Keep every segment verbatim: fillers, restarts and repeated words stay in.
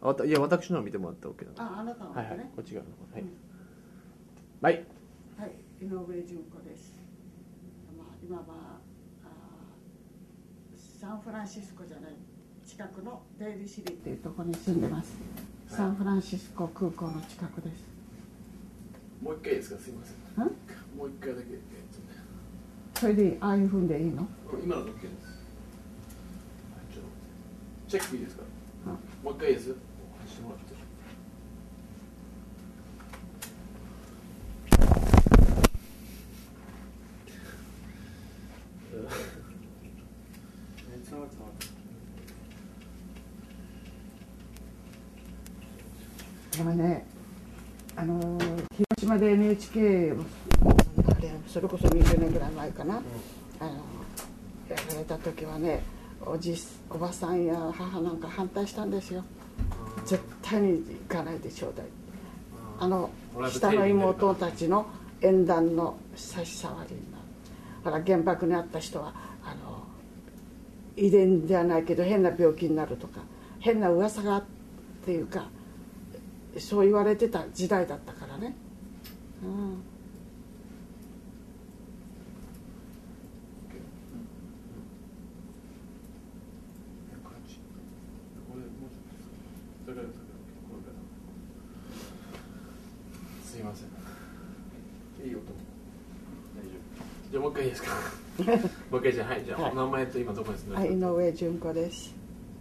あわたいや私のを見てもらったら OK なんで。 あ、あなたのね、 はいはい、こっち側のはい、 うん、 はい、 はい、井上純子です。まあ、今はあサンフランシスコじゃない近くのデイリーシリーっていうところに住んでます。サンフランシスコ空港の近くです。 もう一回ですか、すいません。 んもう一回だけ、えっそれでああいうふうでいいの？ とね、今の OK です。ちょっとチェックいいですか？ うん、 もう一回いいです。してもらって。 でもね、あのー、広島で エヌエイチケー をあれそれこそにじゅうねんぐらい前かな、うん、あのやられた時はね、おじおばさんや母なんか反対したんですよ。絶対に行かないでちょうだい。あの下の妹たちの縁談の差し障りになる。ほら原爆にあった人はあの遺伝ではないけど変な病気になるとか変な噂がっていうかそう言われてた時代だったからね。うん、 すいません。いい音。大丈夫。じゃあもう一回いいですか。もう一回じゃあ、はい、じゃあ、はい、お名前と今どこに住んでますか。 はい、井上純子です。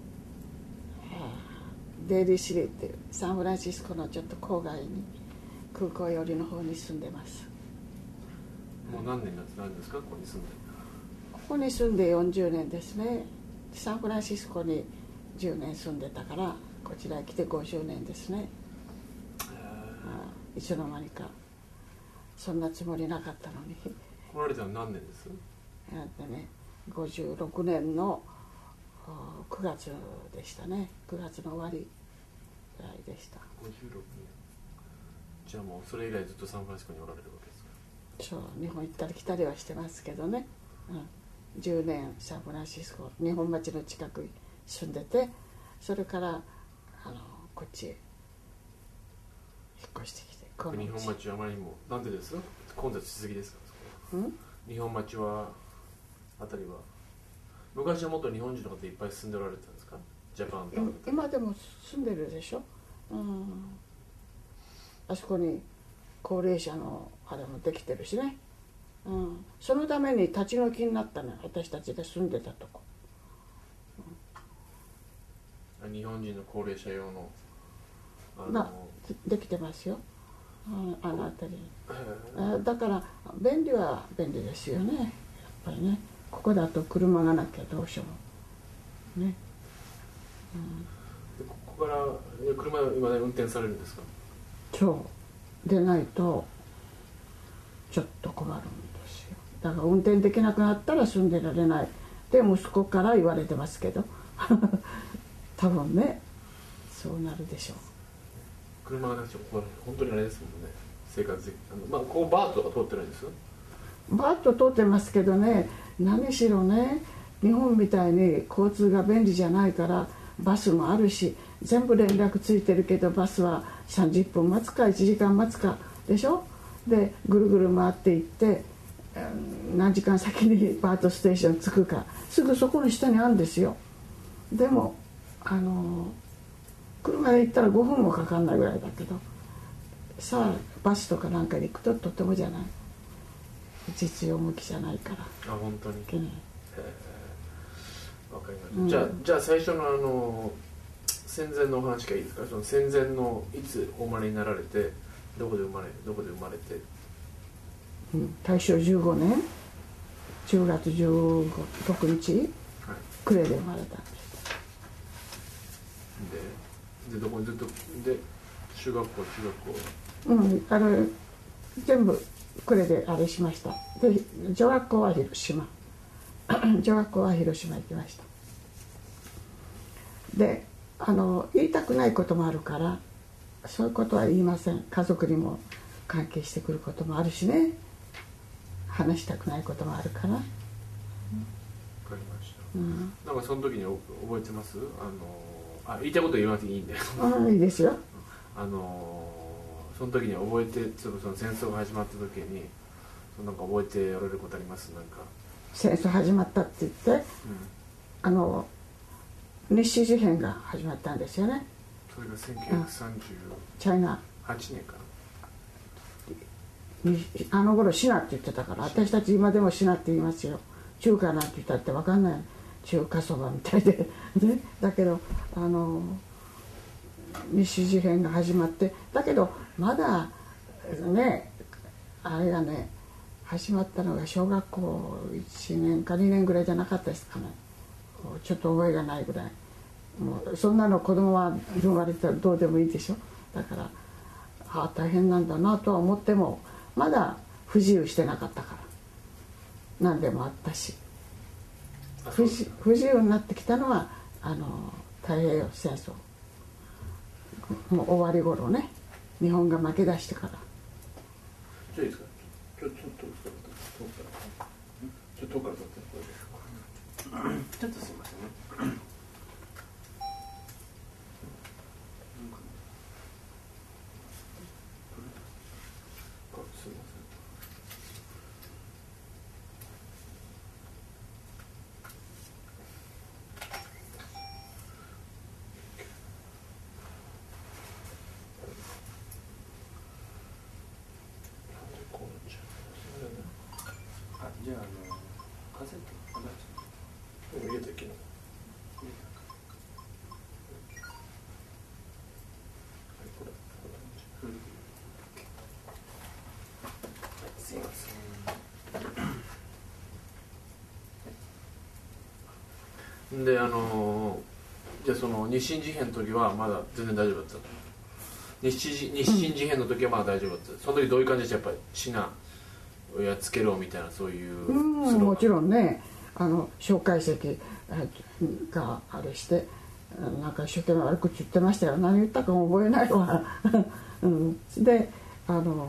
デイリーシリーっていうサンフランシスコのちょっと郊外に空港寄りの方に住んでます。 もう何年になってなんですか、ここに住んで。 ここに住んでよんじゅうねんですね。サンフランシスコにじゅうねん住んでたからこちらへ来てごじゅうねんですね。ああ、いつの間にかそんなつもりなかったのに。 来られたの何年です？ あってね、ごじゅうろくねんのくがつでしたね。くがつの終わりぐらいでした。 ごじゅうろくねん。じゃあもうそれ以来ずっとサンフランシスコにおられるわけですか？ そう、日本行ったり来たりはしてますけどね、うん、じゅうねんサンフランシスコ日本町の近くに住んでて、それからあのこっちへ引っ越してきて。 日本町はあまりにもなんでですか？混雑しすぎですか？ うん、 日本町はあたりは昔はもっと日本人の方いっぱい住んでおられてたんですか？ジャパンと、うん、 今でも住んでるでしょ、うん、あそこに高齢者のあれもできてるしね、うん、そのために立ち退きになったのよ、私たちが住んでたとこ、 うん、日本人の高齢者用のあの、まあ、できてますよ、あの辺りに。だから便利は便利ですよね、やっぱりね。ここだと車がなきゃどうしようもね、 うん、ここから車は今ね運転されるんですか？ そうでないとちょっと困るんですよ。だから運転できなくなったら住んでられないって息子から言われてますけど多分ねそうなるでしょう。 車がなくても本当にあれですもんね、生活であの、まあ、ここバートとか通ってないんですよ。 バーッと通ってますけどね、何しろね日本みたいに交通が便利じゃないからバスもあるし全部連絡ついてるけどバスはさんじゅっぷん待つかいちじかん待つかでしょ。でぐるぐる回っていって何時間先にバートステーション着くかすぐそこの下にあるんですよ。でもあの車で行ったらごふんもかかんないぐらいだけどさあバスとかなんかに行くととてもじゃない実用向きじゃないから。 あ、本当に。 うん、 わかりました。うん、じゃあじゃあ最初のあの戦前のお話がいいですか？その戦前のいつお生まれになられてどこで生まれどこで生まれて。 うん、大正じゅうごねんじゅうがつじゅうろくにち、はい、呉で生まれたんです。 ででどこにずっとで中学校中学校。 うんあれ全部呉であれしました。で女学校は広島女学校は広島行きました。であの言いたくないこともあるからそういうことは言いません。家族にも関係してくることもあるしね、話したくないこともあるから。わかりました、うん、なんかその時に覚えてます？あのあ言いたいこと言わなくていいんであいいですよ。 あのその時に覚えてちょっとその戦争が始まった時にそのなんか覚えてやられることあります？なんか戦争始まったって言って、うん、あの日誌事変が始まったんですよね。 それがせんきゅうひゃくさんじゅうはちねんかな。あの頃シナって言ってたから、私たち今でもシナって言いますよ。中華なんて言ったって分かんない、中華そばみたいでね、だけどあの日誌事変が始まって、だけどまだねあれがね始まったのが小学校いちねんかにねんぐらいじゃなかったですかね。ちょっと覚えがないぐらい。もうそんなの子供は生まれたらどうでもいいでしょ。だからああ大変なんだなとは思ってもまだ不自由してなかったから、何でもあったし、不自、不自由になってきたのはあの太平洋戦争もう終わり頃ね、日本が負け出してから。 じゃあいいですか、ちょっと遠くからちょっと遠くから撮ってこれでちょっとすいませんね。すいません。あ、じゃああのカセットあ出して入れたっけな。すいません。であのじゃあその日清事変の時はまだ全然大丈夫だった。日清日清事変の時はまだ大丈夫だった。その時どういう感じでした？やっぱりシナをやっつけろみたいなそういう。 うんもちろんね、あの介石があれしてなんか一生懸命悪口言ってましたよ。何言ったかも覚えないわ、うん、であの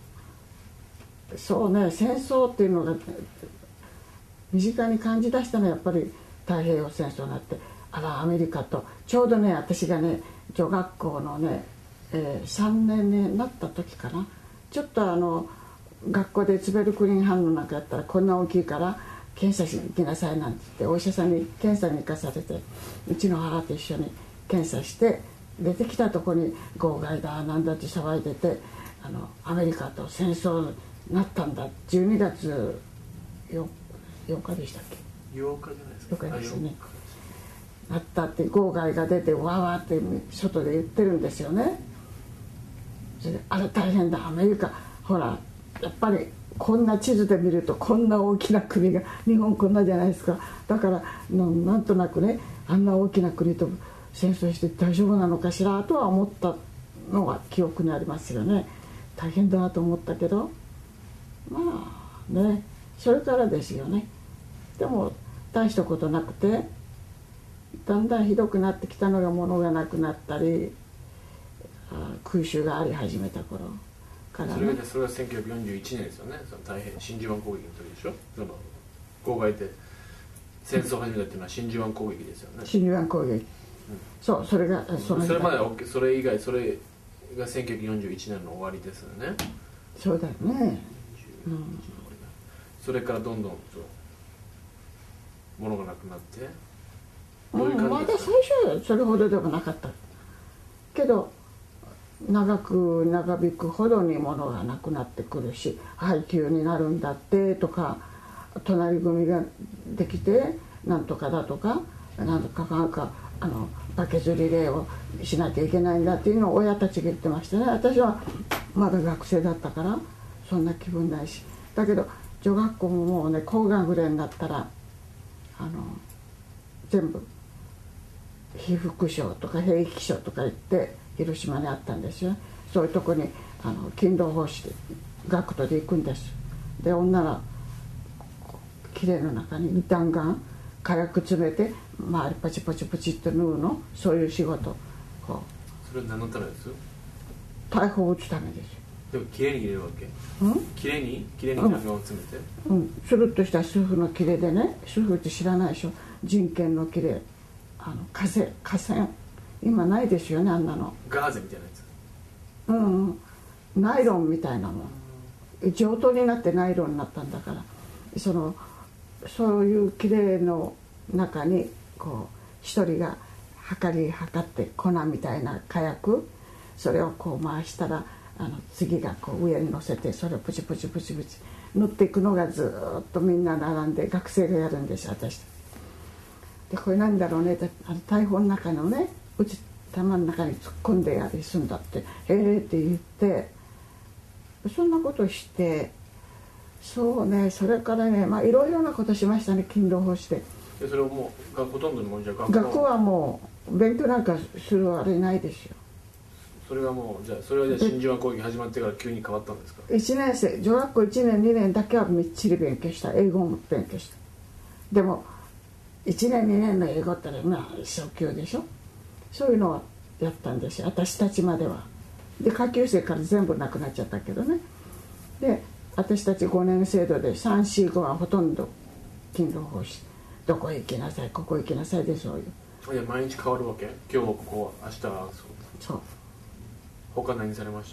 そうね、戦争っていうのが身近に感じ出したのはやっぱり太平洋戦争になって、あらアメリカとちょうどね私がね女学校のね、えー、さんねんになった時かな、ちょっとあの学校でツベルクリン反応なんかやったらこんな大きいから検査しに行きなさいなんて言ってお医者さんに検査に行かされて、うちの母と一緒に検査して出てきたとこに号外だなんだって騒いでて、あのアメリカと戦争になったんだ、じゅうにがつようかでしたっけ、 ようかじゃないですか、 ようかですね、なったって号外が出てわーわーって外で言ってるんですよね。それであれ大変だ、アメリカほらやっぱりこんな地図で見るとこんな大きな国が、日本こんなじゃないですか、だからなんとなくねあんな大きな国と戦争して大丈夫なのかしらとは思ったのが記憶にありますよね。大変だなと思ったけど、まあねそれからですよね。でも大したことなくて、だんだんひどくなってきたのが物がなくなったり空襲があり始めた頃からね。 それがそれがせんきゅうひゃくよんじゅういちねんですよね。その大変真珠湾攻撃の時でしょ。その号外で戦争を始めたっていうのは真珠湾攻撃ですよね。 真珠湾攻撃、うん、そうそれがそのそれまでは OK、 それ以外それがせんきゅうひゃくよんじゅういちねんの終わりですよね。 そうだよね、うん、 それからどんどんと物がなくなってどういう感じですか？まだ最初はそれほどでもなかったけど、長く長引くほどに物がなくなってくるし、配給になるんだってとか、隣組ができてなんとかだとか、なんとかなんかあのバケツリレーをしなきゃいけないんだっていうのを親たちが言ってましたね。私はまだ学生だったからそんな気分ないし、だけど女学校ももうね高学年になったらあの全部被服廠とか兵役所とか行って広島にあったんですよ。そういうとこにあの勤労奉仕で学徒で行くんです。で女がきれいの中に弾丸火薬詰めて周りパチパチパチって縫うの、そういう仕事。こうそれは何のためです？ 大砲を撃つためですよ。 でもきれいに入れるわけ？うん？きれいにきれいに弾丸を詰めて？ うん、スルッとした主婦の切れでね、主婦って知らないでしょ、人権の切れ、あの河川河川今ないですよね、あんなの。 ガーゼみたいなやつ。 うん、うん、ナイロンみたいなもん、上等になってナイロンになったんだから、そのそういうきれいの中にこう一人が測り測って粉みたいな火薬、それをこう回したらあの次がこう上に乗せて、それをプチプチプチプチ塗っていくのがずーっとみんな並んで学生がやるんですよ、私で。これなんだろうねって、あの大砲の中のね、うち玉の中に突っ込んでやりすんだって、へえって言って、そんなことして、そうね、それからね、まあいろいろなことしましたね、勤労奉仕で。 でそれをもうほとんどのもんじゃ学校学校はもう勉強なんかするあれないですよ。 それがもうじゃあそれはじゃあ真珠湾攻撃始まってから急に変わったんですか？ いちねん生、女学校いちねんにねんだけはみっちり勉強した、英語も勉強した。でもいちねんにねんの英語ってのはまあ初級でしょ、そういうのはやったんですよ、私たちまでは。で下級生から全部なくなっちゃったけどね。で私たちごねん制度でさん、よん、ごはほとんど勤労奉仕、どこへ行きなさい、ここへ行きなさいで、そういう。 いや毎日変わるわけ？今日ここ、明日はそう。 そう。 他何されました？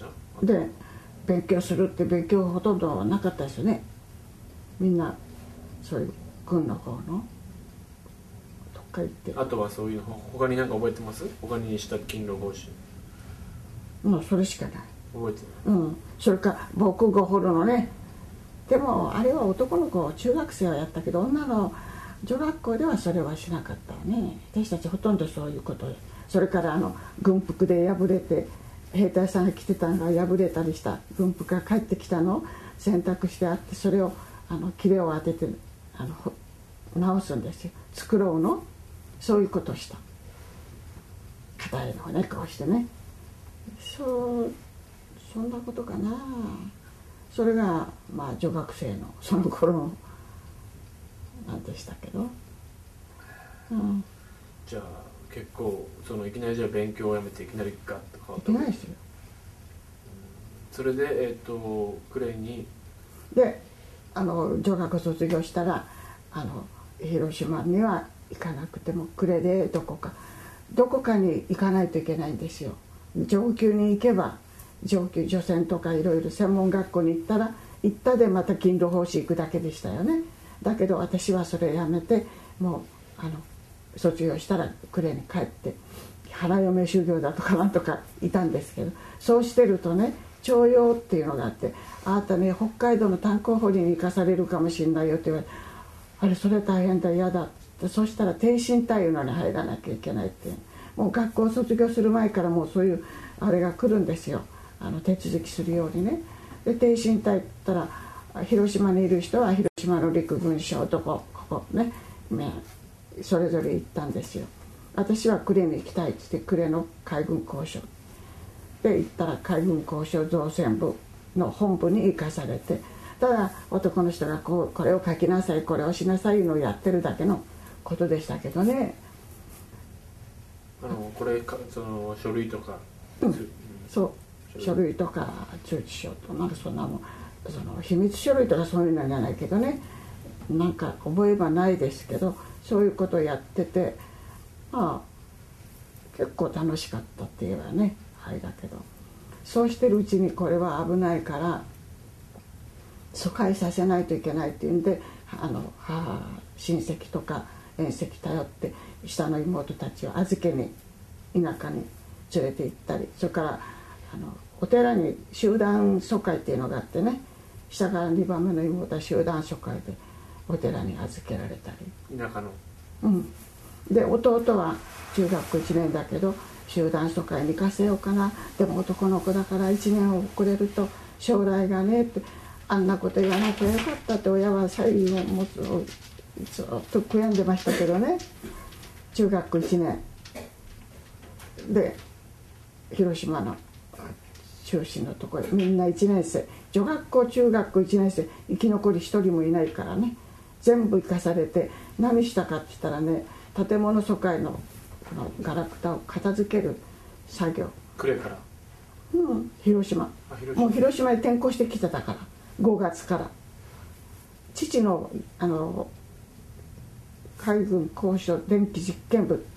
で勉強するって勉強ほとんどなかったですよね。みんなそういう軍の方のどっか行って。 あとはそういうの他に何か覚えてます？他にした勤労奉仕。 もうそれしかない。 覚えてない。 うん。それから防空壕掘るのね。でもあれは男の子、中学生はやったけど、女の女学校ではそれはしなかったわね。私たちほとんどそういうことで。それからあの軍服で破れて、兵隊さんが着てたのが破れたりした軍服が帰ってきたのを洗濯してあって、それをあの切れを当ててあの直すんですよ、繕うの。そういうことをした。硬いのをね、こうしてね。そうそんなことかな。それがまあ女学生のその頃のなんでしたけど、うん、 じゃあ結構そのいきなりじゃあ勉強をやめていきなりガッと変わった。 いけないですよ。 それでえっ、ー、とクレイにであの女学卒業したらあの広島には行かなくても呉でどこかどこかに行かないといけないんですよ。上級に行けば上級除染とかいろいろ専門学校に行ったら行ったでまた勤労奉仕行くだけでしたよね。だけど私はそれやめてもうあの卒業したら呉に帰って花嫁修行だとかなんとかいたんですけど、そうしてるとね徴用っていうのがあって、あなたね北海道の炭鉱掘りに行かされるかもしれないよって言われて、あれそれ大変だ嫌だって、そしたら挺身隊いうのに入らなきゃいけないっていう、もう学校を卒業する前からもうそういうあれが来るんですよ、あの手続きするようにね。で挺身隊って言ったら広島にいる人は広島の陸軍省とこここねそれぞれ行ったんですよ。私は呉に行きたいって言って呉の海軍交渉で行ったら海軍交渉造船部の本部に行かされて、ただ男の人がこうこれを書きなさいこれをしなさいのをやってるだけのことでしたけどね。 あのこれかその書類とか、 うん、そう書類とか通知書となんかそんなもん、その秘密書類とかそういうのじゃないけどね、なんか覚えばないですけどそういうことをやってて、まあ結構楽しかったって言えばねあれだけど、そうしてるうちにこれは危ないから疎開させないといけないっていうんで、あの母親戚とか遠戚頼って下の妹たちを預けに田舎に連れて行ったり、それからあのお寺に集団疎開っていうのがあってね、下からにばんめの妹は集団疎開でお寺に預けられたり、 田舎の、 うん、で弟は中学校いちねんだけど集団疎開に行かせようかな、でも男の子だからいちねん遅れると将来がねって、あんなこと言わなきゃよかったって親は最後もうずっと悔やんでましたけどね。中学校いちねんで広島の中心のところみんないちねん生、女学校中学校いちねん生生き残りひとりもいないからね、全部生かされて何したかって言ったらね、建物疎開のこのガラクタを片付ける作業。 呉から、 うん、広島。 広島もう広島に転校してきてたからごがつから父のあの海軍高所電気実験部っていうの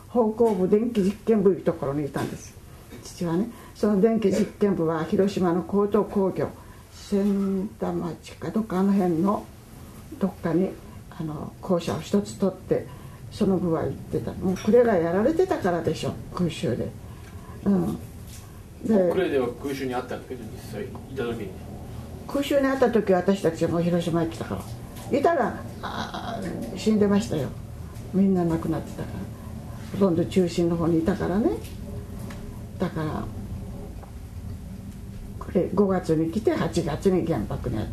方向部電気実験部いうところにいたんです、父はね。その電気実験部は広島の高等工業千田町かどっかあの辺のどっかにあの校舎を一つ取って、その部は行ってた。もう呉がやられてたからでしょ、空襲で。うん、 で呉では空襲にあったんだけど、実際いた時に空襲にあった時は私たちはもう広島に来たから、いたらあ死んでましたよ。みんな亡くなってたから、ほとんど中心の方にいたからね。だからこれごがつに来てはちがつに原爆にあった。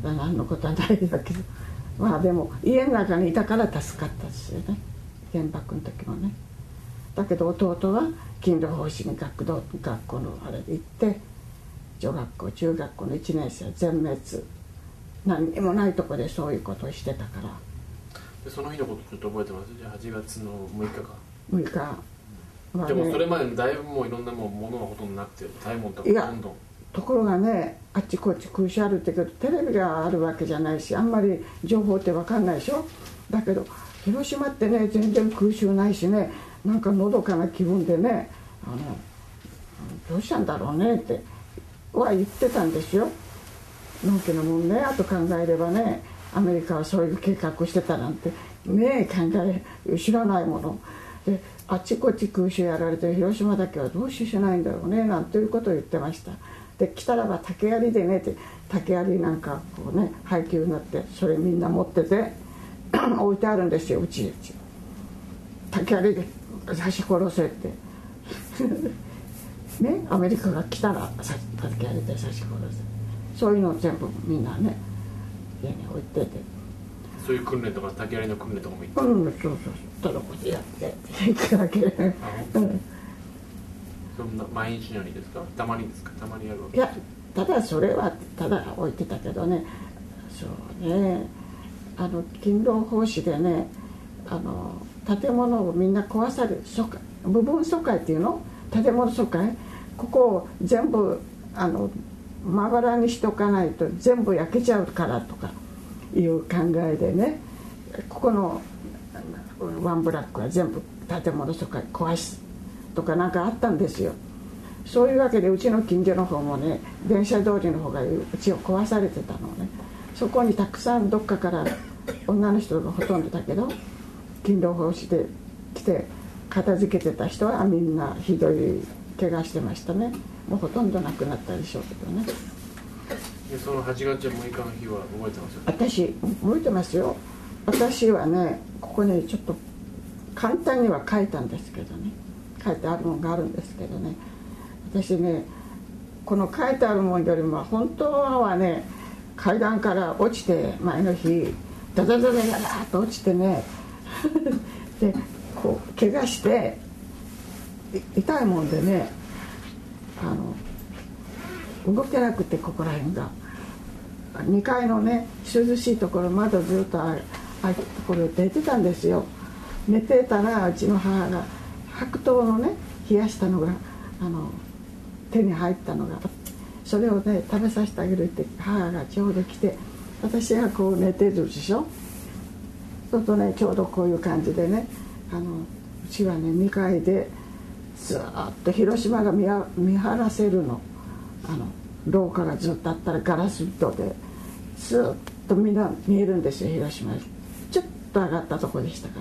何のことはないんだけど、まあでも家の中にいたから助かったですよね、原爆の時もね。だけど弟は勤労奉仕に学童学校のあれで行って、女学校中学校のいちねん生は全滅、何にもないとこでそういうことをしてたから。 でその日のことちょっと覚えてます？じゃあはちがつのむいかかむいか、 まあね、でもそれまでもだいぶもういろんなもんものがほとんどなくて、大門とかどんどん。 ところがね、あっちこっち空襲あるってけどテレビがあるわけじゃないし、あんまり情報って分かんないでしょ。だけど広島ってね、全然空襲ないしね、なんかのどかな気分でね、あのどうしたんだろうねっては言ってたんですよ。のんきなもんね、あと考えればね、アメリカはそういう計画してたなんてね、考え知らないもので、あっちこっち空襲やられて広島だけはどうししないんだろうねなんていうことを言ってました。で来たらば竹槍でねって、竹槍なんかこうね配給になって、それみんな持ってて置いてあるんですよ、うちうち竹槍で刺し殺せってね、アメリカが来たら竹槍で刺し殺せ、そういうのを全部みんなね家に置いてて、 そういう訓練とか竹槍の訓練とかも行って、 うん、そうそうそう、ただこうやっていくだけで、うん、 そんな毎日のようにですか？たまにですか？たまにやるわけ？ いや、ただそれはただ置いてたけどね、そうね、あの勤労奉仕でね、あの建物をみんな壊される疎開、部分疎開っていうの、建物疎開、ここを全部あのまばらにしとかないと全部焼けちゃうからとかいう考えでね、ここのワンブラックは全部建物疎開壊すとかなんかあったんですよ。そういうわけでうちの近所の方もね、電車通りの方がうちを壊されてたのね。そこにたくさんどっかから女の人がほとんどだけど勤労奉仕で来て片付けてた人はみんなひどい怪我してましたね。もうほとんど亡くなったでしょうけどね。 でそのはちがつむいかの日は覚えてますよね？ 私覚えてますよ。私はね、ここにちょっと簡単には書いたんですけどね、書いてあるものがあるんですけどね、私ね、この書いてあるものよりも本当はね、階段から落ちて前の日ダダダダダダーッと落ちてねでこう怪我して痛いもんでね、あの動けなくて、ここら辺がにかいのね涼しいところ、窓ずっと開いたところで寝てたんですよ。寝てたらうちの母が白桃のね冷やしたのがあの手に入ったのが、それをね食べさせてあげるって母がちょうど来て、私がこう寝てるでしょ。そうするとね、ちょうどこういう感じでね、あのうちはねにかいでずっと広島が 見, 見晴らせるの。あの廊下がずっとあったらガラス戸でずっとみんな見えるんですよ、広島。ちょっと上がったとこでしたから、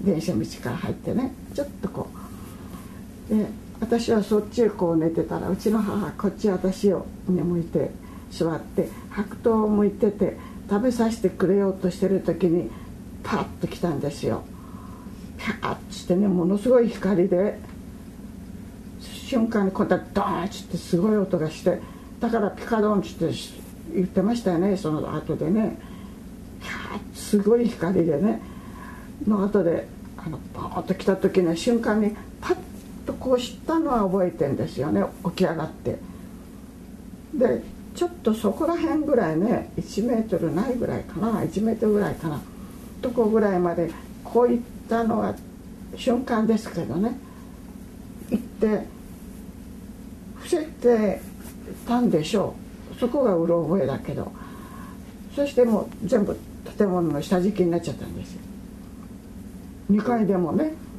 電車道から入ってね、ちょっとこうで、私はそっちへこう寝てたら、うちの母はこっち私を向いて座って白桃を向いてて食べさせてくれようとしてる時にパッと来たんですよ。ピャーッとしてね、ものすごい光で、瞬間にこうやってドーンってすごい音がして、だからピカドンって言ってましたよね、その後でね。ピャーッとすごい光でね、の後であのポーンと来た時の瞬間にパッとこうしたのは覚えてんですよね、起き上がって。でちょっとそこら辺ぐらいね、いちメートルないぐらいかな、いちメートルぐらいかなとこぐらいまでこういったのは瞬間ですけどね、行って伏せてたんでしょう。そこがうろ覚えだけど、そしてもう全部建物の下敷きになっちゃったんですよ。にかいでもね、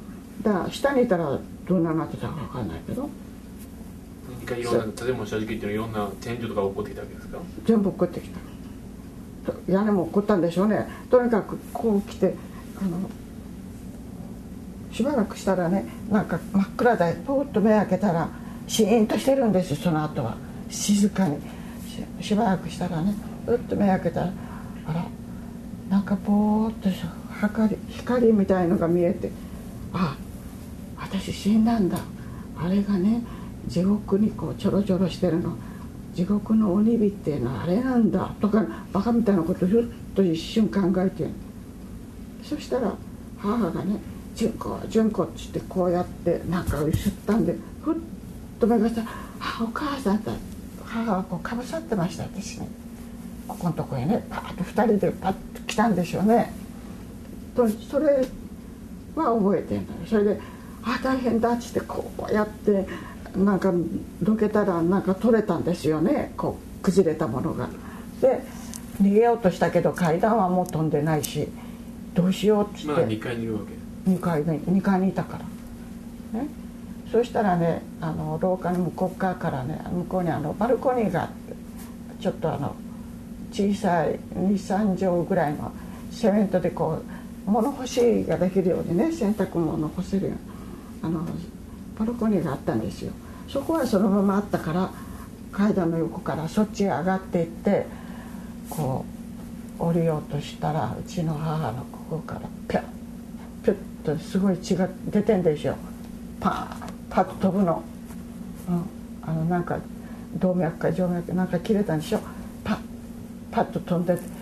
だから下にいたらどんななってたか分かんないけど、 一回いろんな建物下敷きっていうのはいろんな天井とか起こってきたわけですか？ 全部起こってきた。屋根も起こったんでしょうね。とにかくこう来て、あのしばらくしたらね、なんか真っ暗でポーッと目開けたらシーンとしてるんですよ。その後は静かに し, しばらくしたらね、うっと目開けたら、あらなんかぼーっと光光みたいのが見えて、あ私死んだんだ、あれがね地獄にこうちょろちょろしてるの、地獄の鬼火っていうのはあれなんだとかバカみたいなことをひょっと一瞬考えて、そしたら母がね「純子純子」って言ってこうやってなんか揺すったんで、ふっと目がしたら「あお母さんだ」。母はこうかぶさってました、私に。ここのとこへねパーッとふたりでパッと来たんでしょうね。とそれは覚えてんだよ。それで「あ大変だ」っつってこうやってなんかどけたらなんか取れたんですよね、こう崩れたものが。で逃げようとしたけど階段はもう飛んでないし、どうしようっつってまだにかいにいるわけ。 にかいににかいにいたからね。そしたらね、あの廊下の向こう側からね、向こうにあのバルコニーがあって、ちょっとあの小さいにさん畳ぐらいのセメントでこう物干しができるようにね、洗濯物を干せるようなあのバルコニーがあったんですよ。そこはそのままあったから階段の横からそっちへ上がっていって、こう降りようとしたらうちの母のここからピュッピュッとすごい血が出てんでしょ。パーンパッと飛ぶの、うん、あのなんか動脈か静脈なんか切れたんでしょ。パッパッと飛んでて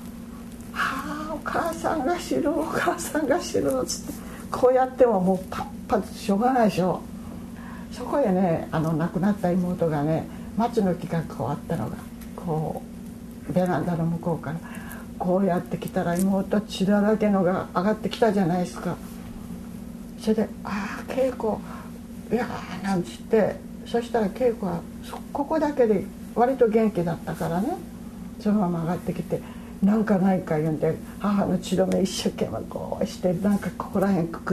「はあお母さんが死ぬお母さんが死ぬ」っつってこうやってももうパッパッとしょうがないでしょ。そこへね、あの亡くなった妹がね、松の木がこうあったのがこうベランダの向こうからこうやってきたら、妹血だらけのが上がってきたじゃないですか。それで「ああ恵子いやー」なんつって、そしたら恵子はここだけで割と元気だったからね、そのまま上がってきて「なんかないか」言うんで、母の血止め一生懸命こうしてなんかここら辺くくって、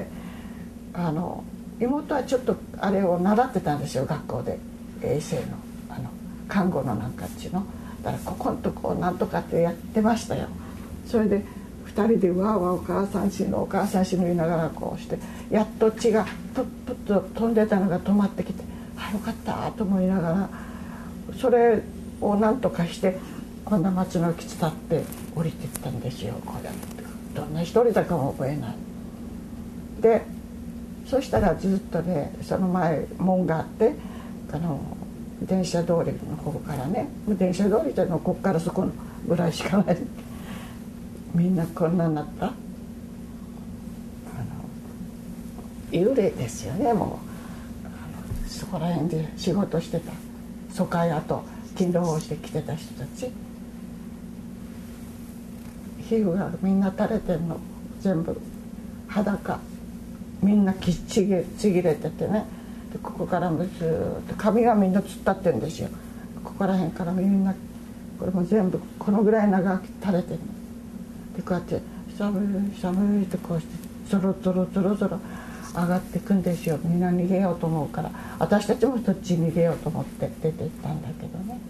あの妹はちょっとあれを習ってたんですよ、学校で衛生のあの看護のなんかっちの。だからここんとこなんとかってやってましたよ。それでふたりでわーわーお母さん死ぬお母さん死ぬ言いながらこうして、やっと血がプップッと飛んでたのが止まってきて、あよかったと思いながら、それをなんとかしてこんな松の木伝って降りていったんですよ。こうやってどんな一人だかも覚えない。でそしたらずっとね、その前門があって、あの電車通りの方からね、電車通りっていうのはここからそこのぐらいしかない。みんなこんなになった、あの幽霊ですよね。もうあのそこら辺で仕事してた疎開跡勤労をしてきてた人たち、皮膚がみんな垂れてるの、全部裸、みんなきっちぎちぎれててね、でここからもずーっと髪がみんな突っ立ってるんですよ。ここら辺からみんなこれも全部このぐらい長く垂れてるので、こうやって寒い寒いってこうしてゾロゾロゾロゾロ上がっていくんですよ。みんな逃げようと思うから、私たちもそっちに逃げようと思って出て行ったんだけどね。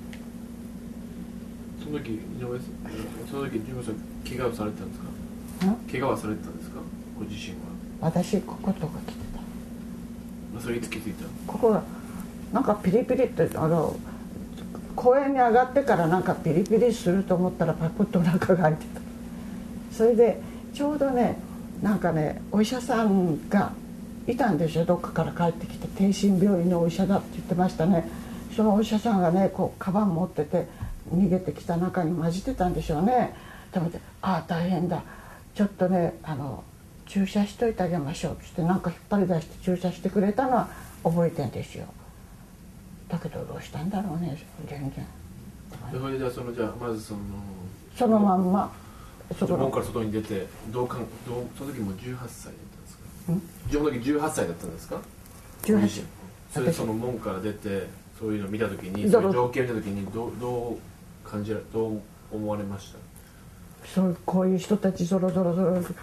その時井上さん、その時井上さん怪我をされてたんですか？怪我はされてたんですか、ご自身は？ 私こことか来てた。 それいつ気づいたの？ ここがなんかピリピリってあの公園に上がってからなんかピリピリすると思ったらパクッとお腹が開いてた。それでちょうどね、なんかねお医者さんがいたんですよ。どっかから帰ってきて定心病院のお医者だって言ってましたね。そのお医者さんがねこうカバン持ってて逃げてきた中に混じってたんでしょうね。でもああ大変だ、ちょっとねあの注射しといてあげましょうってってなんか引っ張り出して注射してくれたのは覚えてんですよ。だけどどうしたんだろうね全然。 それじゃあそのじゃあまずそのそのまんまそこ門から外に出てどうかんどうその時もじゅうはっさいだったんですか？ んその時じゅうはっさいだったんですか？ じゅうはち。 それでその門から出てそういうのを見た時にそういう情景を見た時にどうどう感じらどう思われました？ そうこういう人たちぞろぞろぞろ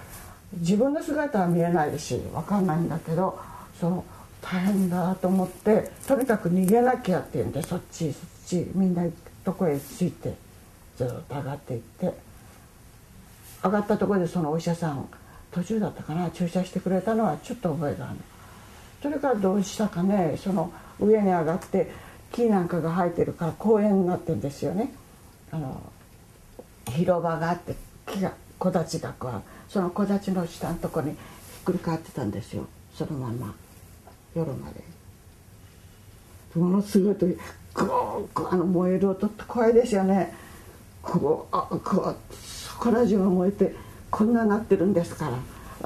自分の姿は見えないし分かんないんだけど、その大変だと思ってとにかく逃げなきゃっていうんで、そっちそっちみんなとこへついてずっと上がっていって、上がったところでそのお医者さん途中だったかな、注射してくれたのはちょっと覚えがある。それからどうしたかね、その上に上がって木なんかが生えてるから公園になってるんですよね。あの広場があって木が木立がこう、その木立の下のところにひっくり返ってたんですよ、そのまま夜まで。ものすごいとこうあの燃える音って怖いですよね。こうあこうそこら中が燃えてこんななってるんですから、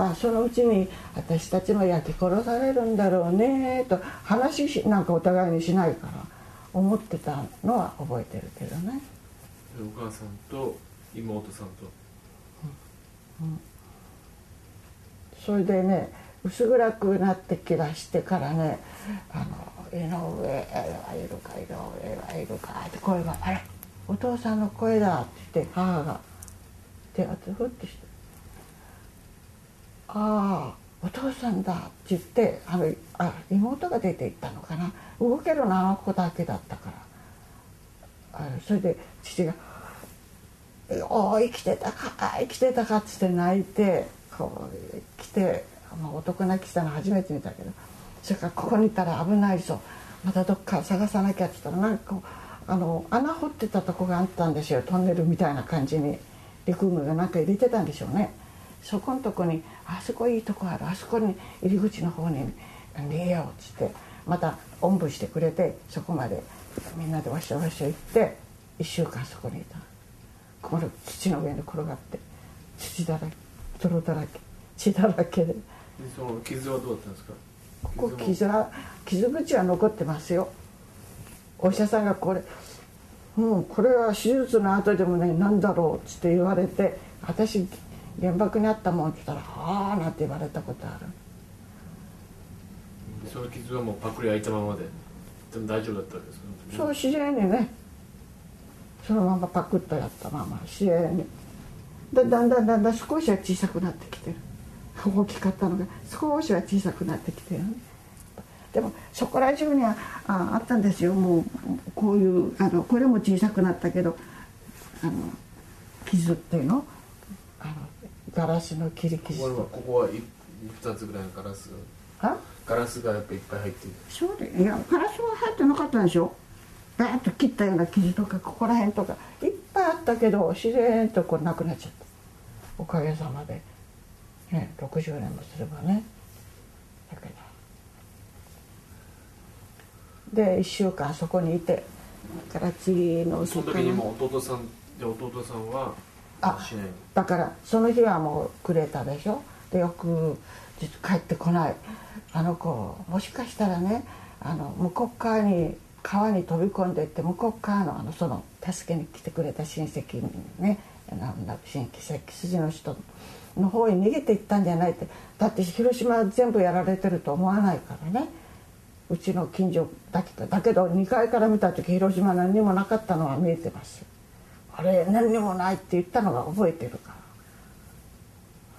あそのうちに私たちも焼き殺されるんだろうねと話しなんかお互いにしないから思ってたのは覚えてるけどね。 お母さんと妹さんと、 うんうん、それでね薄暗くなってきだしてからね、あの井上はいるか井上はいるかって声が、あれお父さんの声だって言って母が手をふってして、ああお父さんだって言って、あのあ妹が出て行ったのかな、動けるのあの子だけだったから、あそれで父が「おお生きてたか生きてたか」っつって泣いてこう来て、まあ、男泣きしたの初めて見たけど、それからここにいたら危ないぞ、またどっか探さなきゃって言ったら、なんかあの穴掘ってたとこがあったんですよ、トンネルみたいな感じに陸軍がなんか入れてたんでしょうね。そこのとこにあそこいいとこある、あそこに入り口の方に逃げようっつってまたおんぶしてくれて、そこまでみんなでわしゃわしゃ行っていっしゅうかんそこにいた。この土の上に転がって土だらけ泥だらけ血だらけで、でその傷はどうだったんですか？ ここ傷は傷口は残ってますよ。お医者さんがこれもうこれは手術の後でもね何だろうっつって言われて、私原爆にあったもんって言ったら「ああ」なんて言われたことある。 その傷はもうパクリ開いたままででも大丈夫だったわけですか？ そう自然にね、そのままパクッとやったまま自然にだだんだんだんだん少しは小さくなってきてる。大きかったのが少しは小さくなってきてるね。でもそこら中には あ, あったんですよ、もうこういうあのこれも小さくなったけど、あの傷っていうの、あのガラスの切り傷とか。 ここはふたつぐらいのガラスがガラスがやっぱいっぱい入ってる。 そうで、いやガラスは入ってなかったんでしょ。バーッと切ったような傷とかここら辺とかいっぱいあったけど、自然とこうなくなっちゃった。おかげさまで、ね、ろくじゅうねんもすればね。だけどでいっしゅうかんそこにいて、から次のその時にも弟さんで弟さんはあしないの？ だからその日はもうくれたでしょ。でよく帰ってこない。あの子もしかしたらね、あの向こう側に川に飛び込んでいって、向こう側のあのその助けに来てくれた親戚にね、なんだ親戚筋の人の方に逃げていったんじゃないって。だって広島は全部やられてると思わないからね。うちの近所だけど、だけどにかいから見た時広島何にもなかったのは見えてます。あれ何にもないって言ったのが覚えてるから、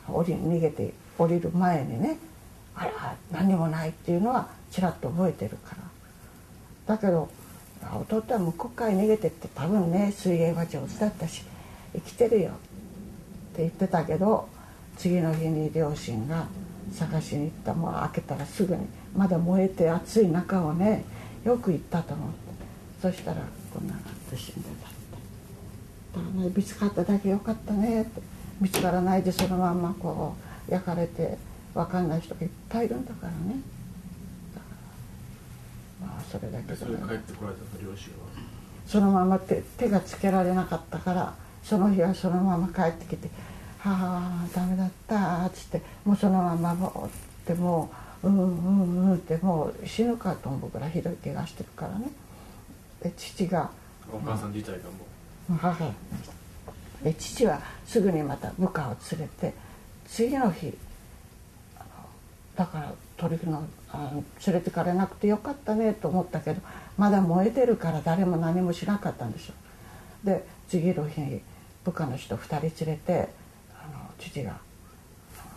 降り逃げて降りる前にね、あら何にもないっていうのはちらっと覚えてるから。だけど弟は向こう側に逃げてって多分ね、水泳は上手だったし生きてるよって言ってたけど、次の日に両親が探しに行った。もう開けたらすぐにまだ燃えて熱い中をね、よく行ったと思って、そしたらこんなのって死んでたって。だからね、見つかっただけよかったねって。見つからないでそのまんまこう焼かれて分かんない人がいっぱいいるんだからね。だからまあそれだけで、 それ帰ってこられた両親はそのまま 手, 手がつけられなかったから、その日はそのまま帰ってきて「はあダメだった」っつって、もうそのままもうでもううんうんうんってもう死ぬかと思うぐらいひどい怪我してるからね。で父がお母さん自体がもう母で父はすぐにまた部下を連れて、次の日あのだから取りのあの連れてかれなくてよかったねと思ったけど、まだ燃えてるから誰も何もしなかったんでしょ。で次の日に部下の人ふたり連れて、あの父が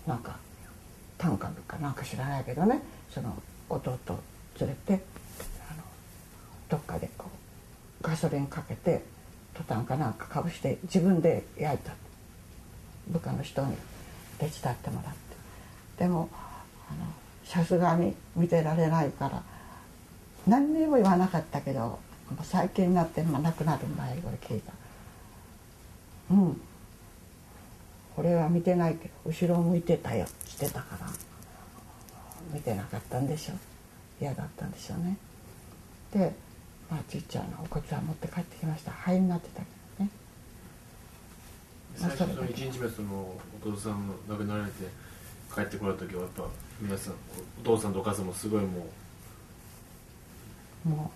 なんか短歌かなんか知らないけどね、その弟を連れてあのどっかでこうガソリンかけてトタンかなんかかぶして自分で焼いた、部下の人に手伝ってもらって、でもさすがに見てられないから何にも言わなかったけど、もう最近になって、まあ、亡くなる前これ聞いた。うん俺は見てないけど後ろを向いてたよしてたから見てなかったんでしょう、嫌だったんでしょうね。で、まあ、ちっちゃなお骨は持って帰ってきました。灰になってたけどね。 最初そのいちにちめそのお父さん亡くなられて帰ってこられた時はやっぱ皆さんお父さんとお母さんもすごいもうも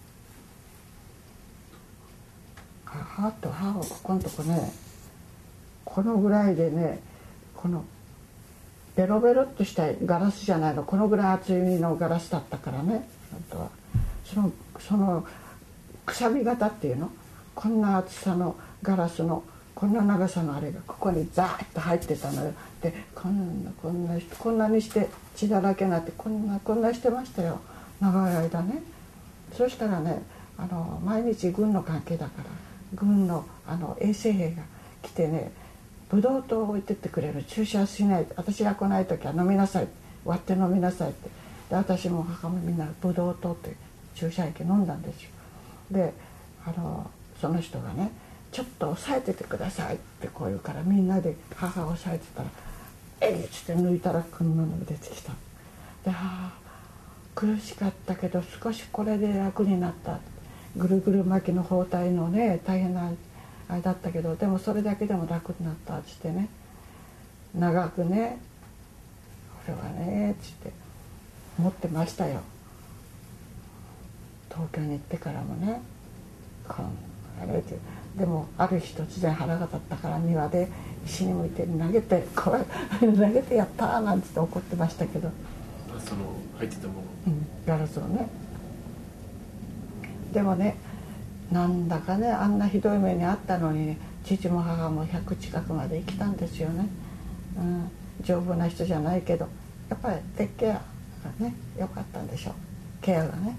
う母と母はここのとこね、このぐらいでね、このベロベロっとしたガラスじゃないの、このぐらい厚いのガラスだったからね、あとはそのそのくしゃみ型っていうの、こんな厚さのガラスのこんな長さのあれがここにザーッと入ってたのよ。でこんなこんなこんなにして血だらけになってこんなこんなしてましたよ、長い間ね。そしたらね、あの毎日軍の関係だから軍のあの衛生兵が来てね、ブドウ糖を置いてってくれる、注射しない、私が来ない時は飲みなさい、割って飲みなさいって。で私も母もみんなブドウ糖って注射液飲んだんですよ。であのその人がね、ちょっと押さえててくださいってこう言うから、みんなで母を押さえてたら「えい!」っつって抜いたらこんなのが出てきた。で、はあ苦しかったけど少しこれで楽になった。ぐるぐる巻きの包帯のね大変なあれだったけど、でもそれだけでも楽になったっつってね、長くね「これはね」っつって持ってましたよ。東京に行ってからもね、こんなれて、でもある日突然腹が立ったから庭で石に向いて投げて、これ投げてやったーなんて怒ってましたけど、 その入ってたもの、 うん、ガラスをね。でもね、なんだかね、あんなひどい目にあったのに、ね、父も母もひゃく近くまで生きたんですよね。うん、丈夫な人じゃないけどやっぱりテッケアがね良かったんでしょう、ケアがね。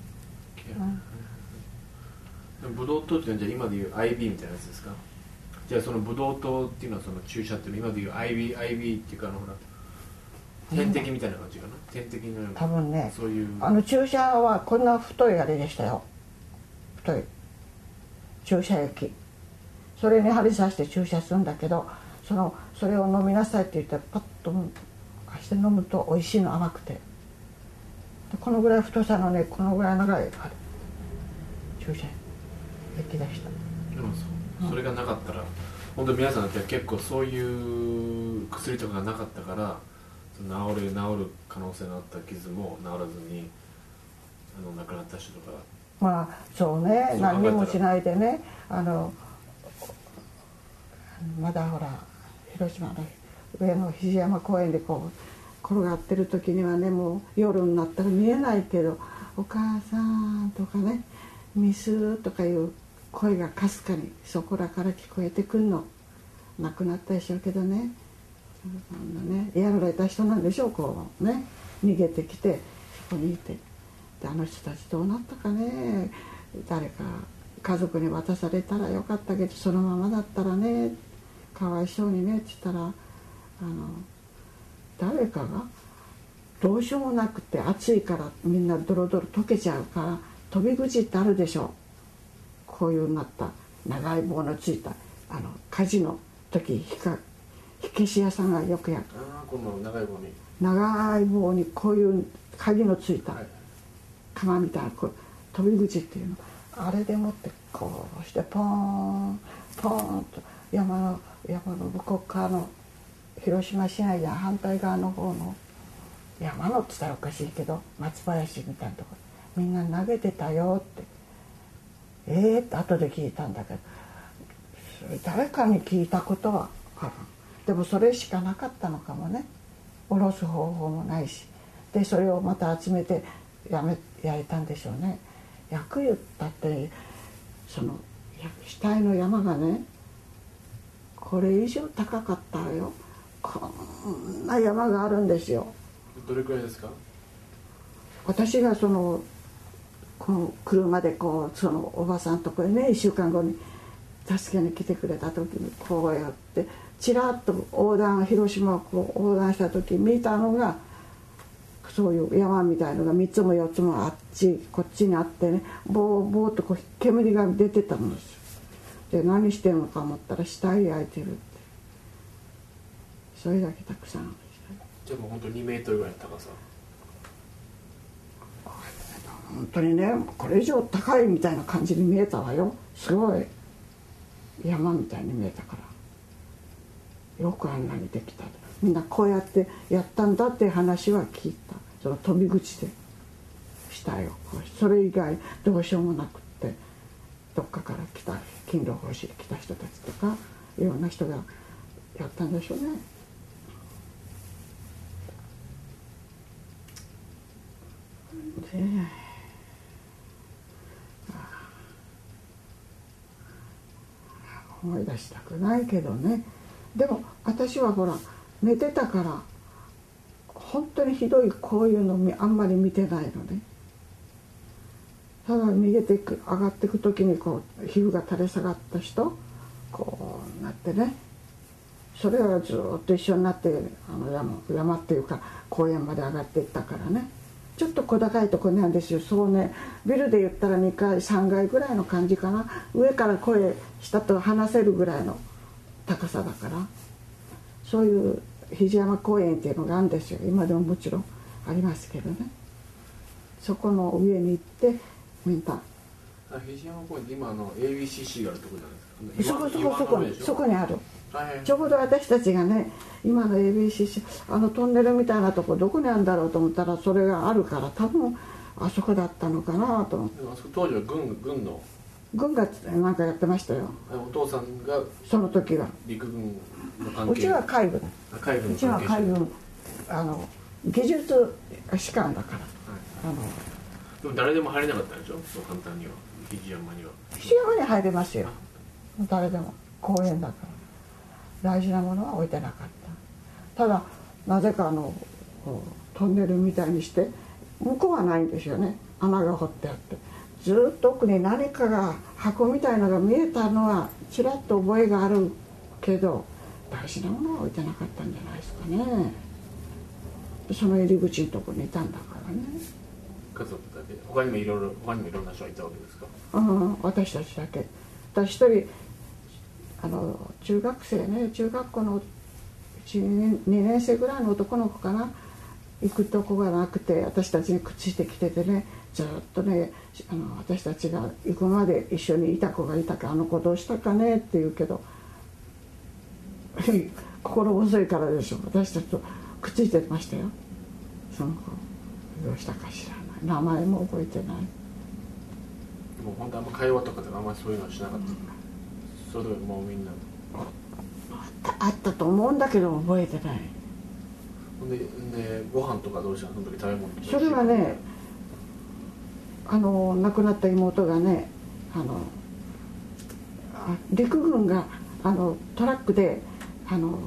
うん、ブドウ糖ってじゃあ今でいう アイビー みたいなやつですか？じゃあそのブドウ糖っていうのはその注射っていうのは今でいう アイビー、アイビー っていうかあのほら点滴みたいな感じかな、点滴のような。 多分ね、 そういうあの注射はこんな太いあれでしたよ、太い注射液、それに針刺して注射するんだけど、そのそれを飲みなさいって言ってパッと貸して飲むとおいしいの、甘くて。でこのぐらい太さのね、このぐらい長い注射液出した。 でも そ, それがなかったら、うん、本当に皆さんだって結構そういう薬とかがなかったから治る治る可能性のあった傷も治らずにあの亡くなった人とか。 まあそうね、そう何にもしないでね、あのまだほら広島の上の肘山公園でこう転がってる時にはね、もう夜になったら見えないけど「お母さん」とかね「ミス」とかいう声がかすかにそこらから聞こえてくんの。亡くなったでしょうけどね、そんなねやられた人なんでしょう、こうね逃げてきてそこにいて、であの人たちどうなったかね、誰か家族に渡されたらよかったけどそのままだったらねかわいそうにねって言ったら、あの誰かがどうしようもなくて暑いからみんなドロドロ溶けちゃうから飛び口ってあるでしょ、こういうなった長い棒のついたあの火事の時火か火消し屋さんがよくやる、 ああこの長い棒に長い棒にこういう鍵のついた釜みたいなこう飛び口っていうの、あれでもってこうしてポーンポーンと山の山の向こう側の広島市内や反対側の方の山のって言ったらおかしいけど松林みたいなところみんな投げてたよって、ええー、って後で聞いたんだけど、誰かに聞いたことはある。でもそれしかなかったのかもね、下ろす方法もないし、でそれをまた集めてやめ焼いたんでしょうね。焼く言ったってその死体の山がねこれ以上高かったよ。 こんな山があるんですよ。 どれくらいですか？ 私がそのこの車でこうそのおばさんとこへねいっしゅうかんごに助けに来てくれた時にこうやってちらっと横断広島をこう横断した時見たのがそういう山みたいのがみっつもよっつもあっちこっちにあってねボーボーっとこう煙が出てたんですよ。で何してんのか思ったら死体焼いてるって、それだけたくさん。 じゃあもう本当にメートルぐらいの高さ。 本当にねこれ以上高いみたいな感じに見えたわよ。すごい山みたいに見えたから、よくあんなにできた。みんなこうやってやったんだっていう話は聞いた。その飛び口でしたよ。それ以外どうしようもなくって、どっかから来た勤労奉仕で来た人たちとかいろんな人がやったんでしょうね。で思い出したくないけどね。でも私はほら寝てたから本当にひどいこういうのあんまり見てないのね。ただ逃げていく上がっていく時にこう皮膚が垂れ下がった人こうなってね、それはずっと一緒になってあの 山, 山っていうか公園まで上がっていったからね。ちょっと小高いとこなんですよ。そうね、ビルで言ったらにかいさんがいぐらいの感じかな。上から声下と話せるぐらいの高さだから、そういう肘山公園っていうのがあるんですよ。今でももちろんありますけどね。そこの上に行ってみんな肘山公園って今あの エービーシーシー があるところじゃないですか。 そこそこそこにそこにある。 はい、 ちょうど私たちがね今の エービーシーシー あのトンネルみたいなとこどこにあるんだろうと思ったらそれがあるから多分あそこだったのかなと思って。 でもあそこ当時は軍軍の軍がなんかやってましたよ。 お父さんがその時は陸軍の関係。 うちは海軍海軍の関係者。 うちは海軍あの技術士官だから、はい、あのでも誰でも入れなかったんでしょ、そう簡単には。肘山には肘山に入れますよ、誰でも。公園だから大事なものは置いてなかった。ただなぜかあのトンネルみたいにして向こうはないんですよね。穴が掘ってあってずっと奥に何かが箱みたいなのが見えたのはちらっと覚えがあるけど大事なものは置いてなかったんじゃないですかね。その入り口のとこにいたんだからね。 家族だけ。他にもいろいろ他にもいろんな人がいたわけですか。 うん、私たちだけ。私一人あの中学生ね、中学校のにねん生ぐらいの男の子かな、行くとこがなくて私たちにくっついてきててね、ずっとねあの私たちが行くまで一緒にいた子がいたから、あの子どうしたかねって言うけど心細いからでしょ、私たちとくっついてましたよ。その子どうしたか知らない、名前も覚えてない。 もう本当あんま会話とかであんまりそういうのはしなかった、うん、それでもうみんなあったと思うんだけど覚えてない。 ででご飯とかどうしたの、その時食べ物。 それはね、あの亡くなった妹がね、あのあ陸軍があのトラックであの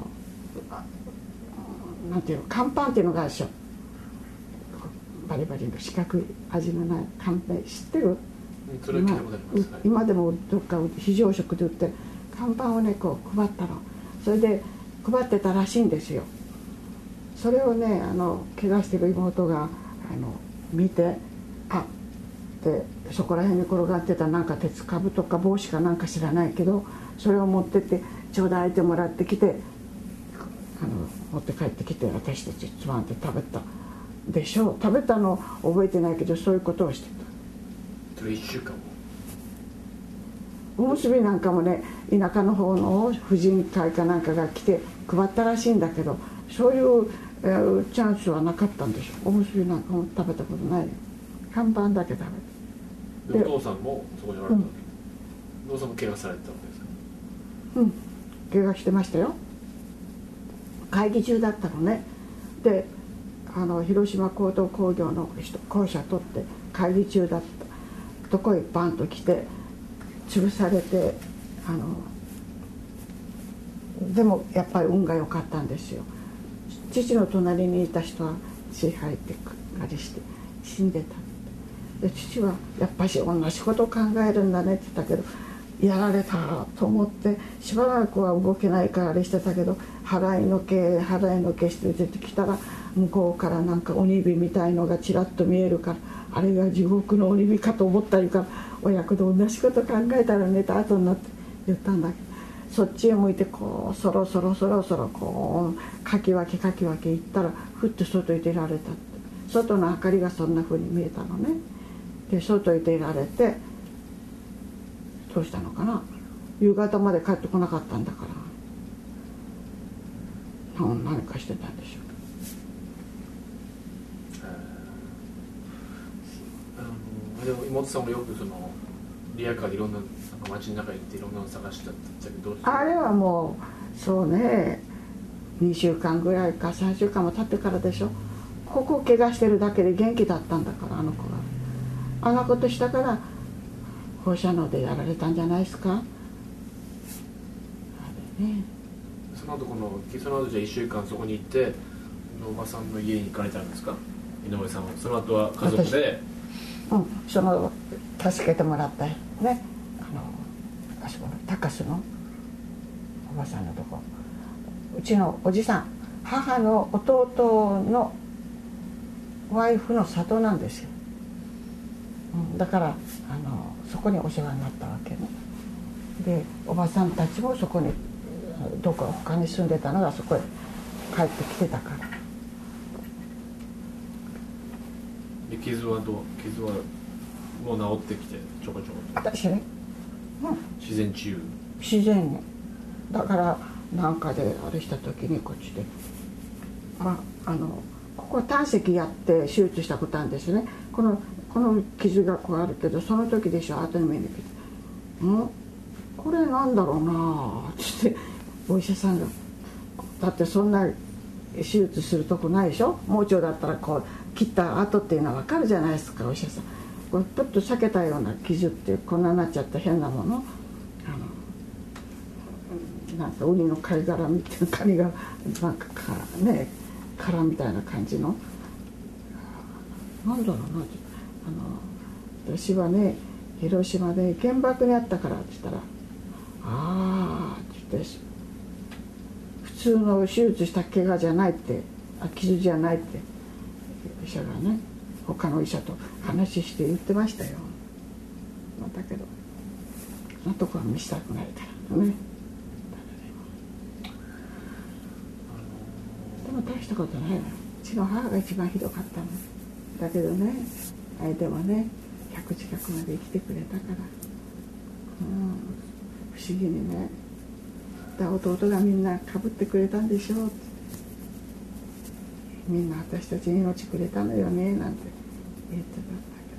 なんていうの、乾パンっていうのがあるでしょ、バリバリの四角い味のない乾パン知ってる？ それ聞いたことあります。 今でもどっか非常食で売って乾パンをねこう配ったの。それで配ってたらしいんですよ。それをねあの怪我してる妹があの見て、あでそこら辺に転がってたなんか鉄株とか帽子かなんか知らないけど、それを持ってってちょうだいってもらってきて、あの持って帰ってきて私たちつまんで食べたでしょう。食べたの覚えてないけどそういうことをしてた。 それいっしゅうかんもおむすびなんかもね田舎の方の婦人会かなんかが来て配ったらしいんだけど、そういう、えー、チャンスはなかったんでしょ。おむすびなんかも食べたことないよ。看板だけ食べて。でお父さんもそこにおられたわけ、うん、お父さんも怪我されてたわけですか。 うん怪我してましたよ。会議中だったのね。であの広島高等工業の人校舎取って会議中だったとこへバンと来て潰されて、あのでもやっぱり運が良かったんですよ。父の隣にいた人は血吐いてかりして死んでた。で父はやっぱし同じことを考えるんだねって言ったけど、やられたと思ってしばらくは動けないからあれしてたけど、払いのけ払いのけして出てきたら、向こうからなんか鬼火みたいのがちらっと見えるから、あれが地獄の鬼火かと思ったりから、親子で同じこと考えたら寝た後になって言ったんだけど、そっちへ向いてこうそろそろそろそろこうかき分けかき分け行ったら、ふっと外へ出られたって、外の明かりがそんな風に見えたのね。で外へ出られて、どうしたのかな、夕方まで帰ってこなかったんだから、何かしてたんでしょう。あのでも妹さんもよくそのリアカーでいろんな街の中に行っていろんなの探したって言ったけど、 あれはもうそうね、にしゅうかんぐらいかさんしゅうかんも経ってからでしょ。ここを怪我してるだけで元気だったんだから、あの子があんなことしたから放射能でやられたんじゃないですか。あれね、 その後このその後じゃあいっしゅうかんそこに行っておばさんの家に行かれたんですか、井上さんは。その後は家族で、 うん、その助けてもらったね、あのあそこの高須のおばさんのとこ、うちのおじさん、母の弟のワイフの里なんですよ、うん、だからあのそこにお世話になったわけね。でおばさんたちもそこにどこか他に住んでたのがそこへ帰ってきてたから。 で傷はどう傷はもう治ってきてちょこちょこ私ね、うん、 自然治癒自然にだからなんかであれした時にこっちで、まあ、あのここ胆石やって手術したことあるんですね。このこの傷がこうあるけど、その時でしょ、後に見に来て「んこれなんだろうな」ってお医者さんが「だってそんな手術するとこないでしょ、盲腸だったらこう切った後っていうのは分かるじゃないですか、お医者さん。これプッと裂けたような傷ってこんなになっちゃった変なもの、あのなんかウニの貝殻みたいなカニがなんかかね殻みたいな感じのなんだろうな、あの私はね広島で原爆にあったからって言ったら「ああ」って言って、普通の手術した怪我じゃないって、あ傷じゃないって医者がね他の医者と話して言ってましたよ。だけどそのとこは見せたくないからね。でも大したことないわ。うちの母が一番ひどかったのだけどね、相手はねひゃく近くまで生きてくれたから、うん、不思議にね。弟がみんなかぶってくれたんでしょうって、みんな私たちに命くれたのよねなんて言ってたん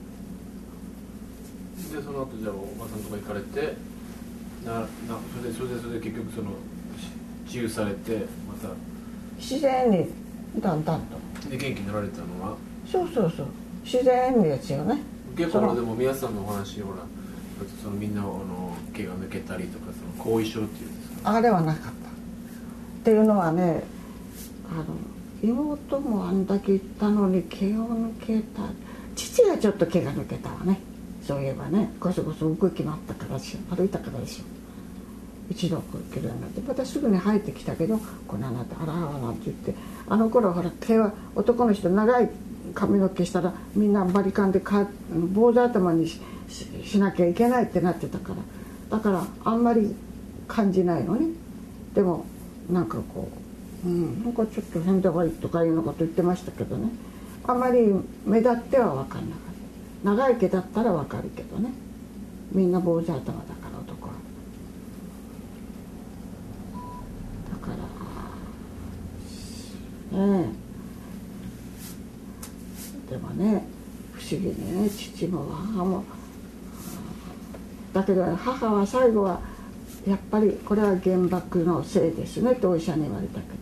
だけど。 でその後じゃあおばさんのとこ行かれてななそれでそれでそれで結局その治癒されてまた自然にだんだんとで元気になられたのはそうそうそう自然にですよね。 結構ほらでも皆さんのお話ほらそのみんなあの毛が抜けたりとかその後遺症っていうんですか、 あれはなかったっていうのはね、あの妹もあんだけ言ったのに毛を抜けた、父がちょっと毛が抜けたわね。そういえばね、こそこそ動き回ったからでしょ、歩いたからでしょ。一度こう毛がになってまたすぐに生えてきたけど、こんななってあらあらなんて言って、あの頃はほら毛は男の人長い髪の毛したらみんなバリカンでか坊主頭に し, しなきゃいけないってなってたから、だからあんまり感じないのね。でもなんかこう、うん、なんかちょっと変だわいとかいうようなこと言ってましたけどね、あんまり目立っては分かんなかった。長い毛だったら分かるけどね、みんな坊主頭だから男は。だからねえ、でもね不思議にね、父も母もだけど母は最後はやっぱりこれは原爆のせいですねってお医者に言われたけ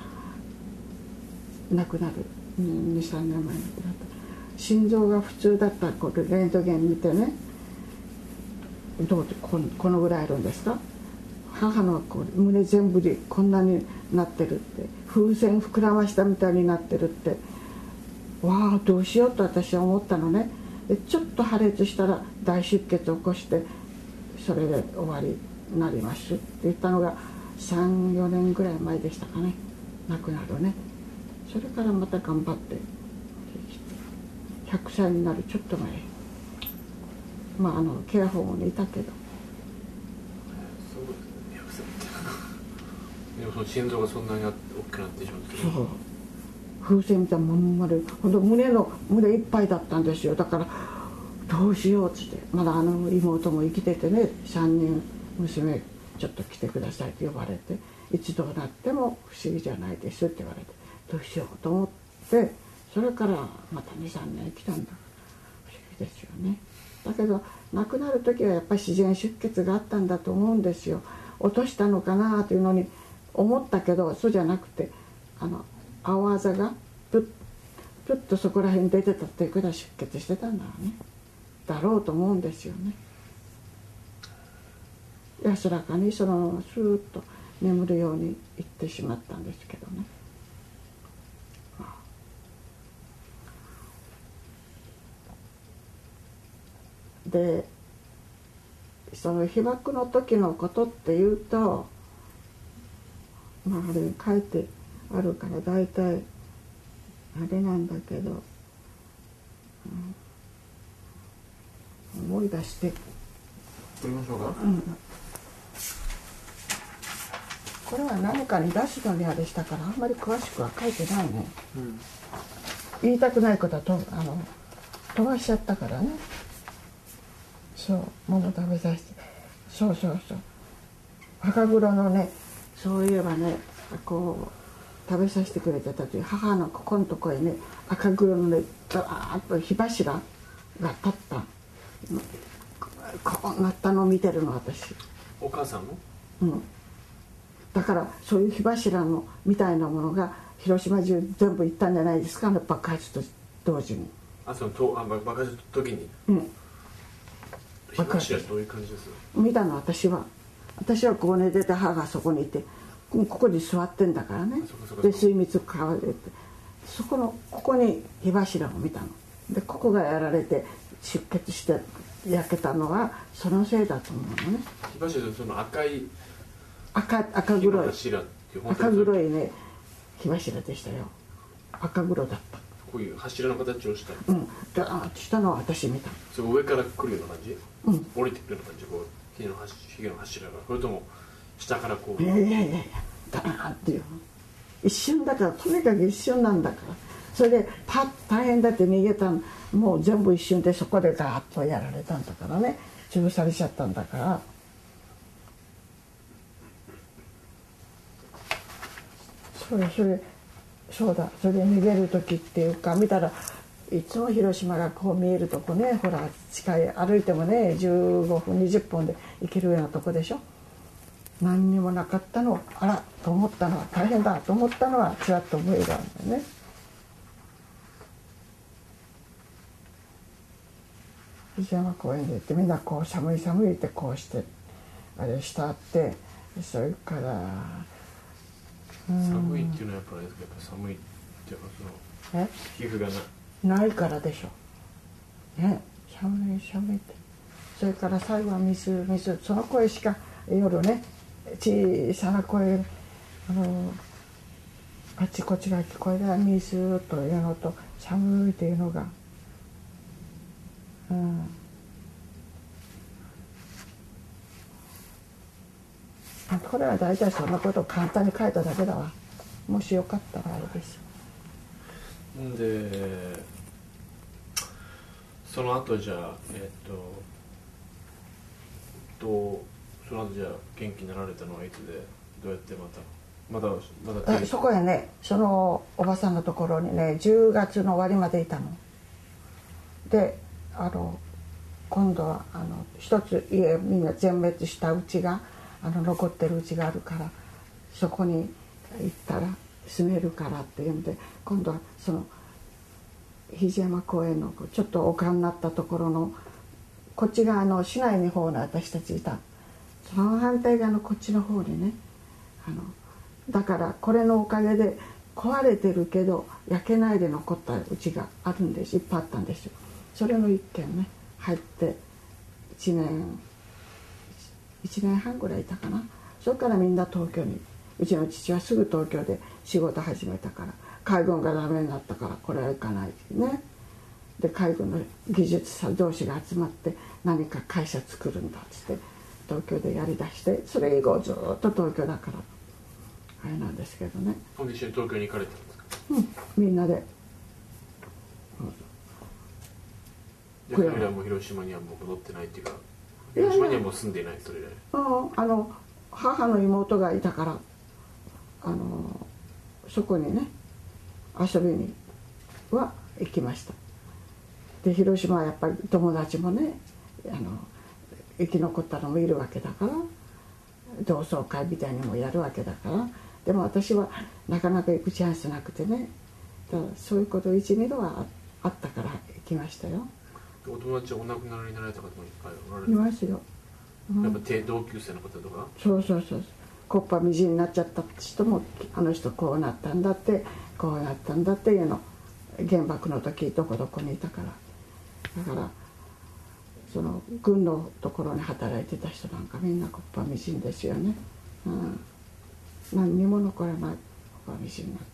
ど、亡くなるにさんねんまえに亡くなった。心臓が普通だったこれレントゲン見てね、どうこのこのぐらいあるんですか、 母のこう胸全部でこんなになってるって、風船膨らましたみたいになってるって、わあどうしようと私は思ったのね。でちょっと破裂したら大出血を起こして、それで終わりになりますって言ったのがさん、よねんぐらい前でしたかね、亡くなるね。それからまた頑張ってひゃくさいになるちょっと前、まああのケアホームにいたけど。 そうですね、ひゃくさいってでもその心臓がそんなに大きくなってしまって、 そう風船みたいなものまでほんと胸の胸いっぱいだったんですよ。だからどうしようっつって、まだあの妹も生きててね、さんにん娘ちょっと来てくださいって呼ばれて、一度なっても不思議じゃないですって言われて、どうしようと思って、それからまたにさんねん来たんだ。不思議ですよね。だけど亡くなる時はやっぱり自然出血があったんだと思うんですよ。落としたのかなというのに思ったけど、そうじゃなくて、あの青あざがプップッとそこら辺に出てたっていうくらい出血してたんだろうね、だろうと思うんですよね。安らかにそのままスーッと眠るように行ってしまったんですけどね。でその被爆の時のことっていうと、まああれ書いてあるから大体あれなんだけど、うん、思い出して撮りましょうか、 うん、これは何かに出すのにあれしたからあんまり詳しくは書いてないね、うん、言いたくないことはとあの飛ばしちゃったからね。そう桃食べさせて、そうそうそう、赤黒のね、そういえばね、こう食べさせてくれてたという母のここのとこへね、赤黒のねダーッと火柱が立った、こうなったのを見てるの私。 お母さんの？ うん。だからそういう火柱のみたいなものが広島中全部行ったんじゃないですか、爆発と同時に。 あ、そのとあ爆発の時に。うん。火柱どういう感じです？ 見たの私は。私はここに出て母がそこにいて、ここに座ってんだからね。で水蜜買われて、そこのここに火柱を見たの。でここがやられて出血して焼けたのはそのせいだと思うのね。 火柱ってその赤い赤赤黒い赤黒いね火柱でしたよ。赤黒だった。 こういう柱の形をした。 うん。ガーッとしたのは私見た。 その上から来るような感じ？ うん。 降りてくるような感じ、こう火の火の柱が、それとも下からこう。 いやいやいやいや、ガーッていう。一瞬だから、とにかく一瞬なんだから。それでパッ大変だって逃げたの、もう全部一瞬でそこでガーッとやられたんだからね、潰されちゃったんだから。それそれそうだ、それで逃げる時っていうか見たらいつも広島がこう見えるとこね、ほら近い、歩いてもねじゅうごふんにじゅっぷんで行けるようなとこでしょ。何にもなかったの、あらと思ったのは、大変だと思ったのはちらっと覚えがあるんだよね。藤山公園で行ってみんなこう寒い寒いってこうしてあれしたって、それから寒いっていうのはやっぱりやっぱ寒いっていうのはその皮膚がなないからでしょ。ね、寒い寒いって。それから最後は水水、その声しか夜ね、小さな声、あのあちこちが聞こえた水というのと寒いというのが、うん。これは大体そんなことを簡単に書いただけだわ。もしよかったらあれです。 でその後じゃあえっととその後じゃあ元気になられたのはいつで、どうやってまたまだまだそこへね、そのおばさんのところにねじゅうがつの終わりまでいたので、あの今度はあの一つ家みんな全滅したうちがあの残ってるうちがあるから、そこに行ったら住めるからっていうんで、今度はその肘山公園のちょっと丘になったところのこっち側の市内の方の私たちいたその反対側のこっちの方にね、あのだからこれのおかげで壊れてるけど焼けないで残ったうちがあるんです。いっぱいあったんですよ。それの一軒ね入っていちねんいちねんはんぐらいいたかな。それからみんな東京に、うちの父はすぐ東京で仕事始めたから、海軍がダメになったからこれは行かないね。で海軍の技術者同士が集まって何か会社作るんだっつって東京でやりだして、それ以後ずっと東京だからあれなんですけどね。 一緒に東京に行かれたんですか？ うん、みんなで。 じゃあ彼らも広島にはもう戻ってないっていうか、広島にはもう住んでいない。それで、 うん、あの母の妹がいたから、あのそこにね遊びには行きました。で広島はやっぱり友達もね、あの生き残ったのもいるわけだから、同窓会みたいにもやるわけだから。でも私はなかなか行くチャンスなくてね、だからそういうこといち、にどはあったから行きましたよ。 お友達はお亡くなりになられた方もいっぱいおられる？ いますよ、うん、 やっぱ低同級生の方とか？ そうそうそう、コッパみじんになっちゃった人も、あの人こうなったんだって、こうなったんだっていうの、原爆の時どこどこにいたから。だからその軍のところに働いてた人なんかみんなコッパみじんですよね、うん、何にも残らないコッパみじんになった、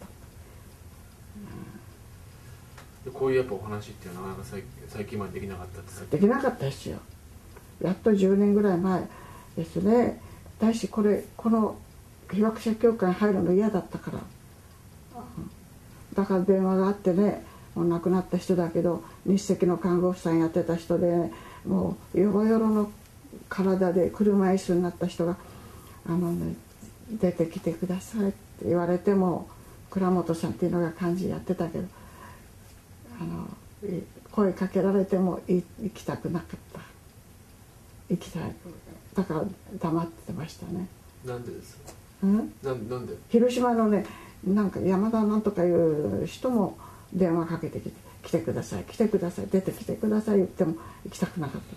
うん、こういうやっぱお話っていうのはなかなか最最近までできなかったってさっきできなかったですよ。やっとじゅうねんぐらい前ですね。私これこの被爆者協会に入るの嫌だったから、だから電話があってね、もう亡くなった人だけど日赤の看護婦さんやってた人で、ね、もうヨロヨロの体で車椅子になった人が「あのね出てきてください」って言われても、倉本さんっていうのが幹事やってたけど、あの声かけられても行きたくなかった。行きたい。だから黙ってましたね。 なんでですか？ うん、 ななんで広島のね、なんか山田なんとかいう人も電話かけてきて「来てください来てください出てきてください」言っても行きたくなかった。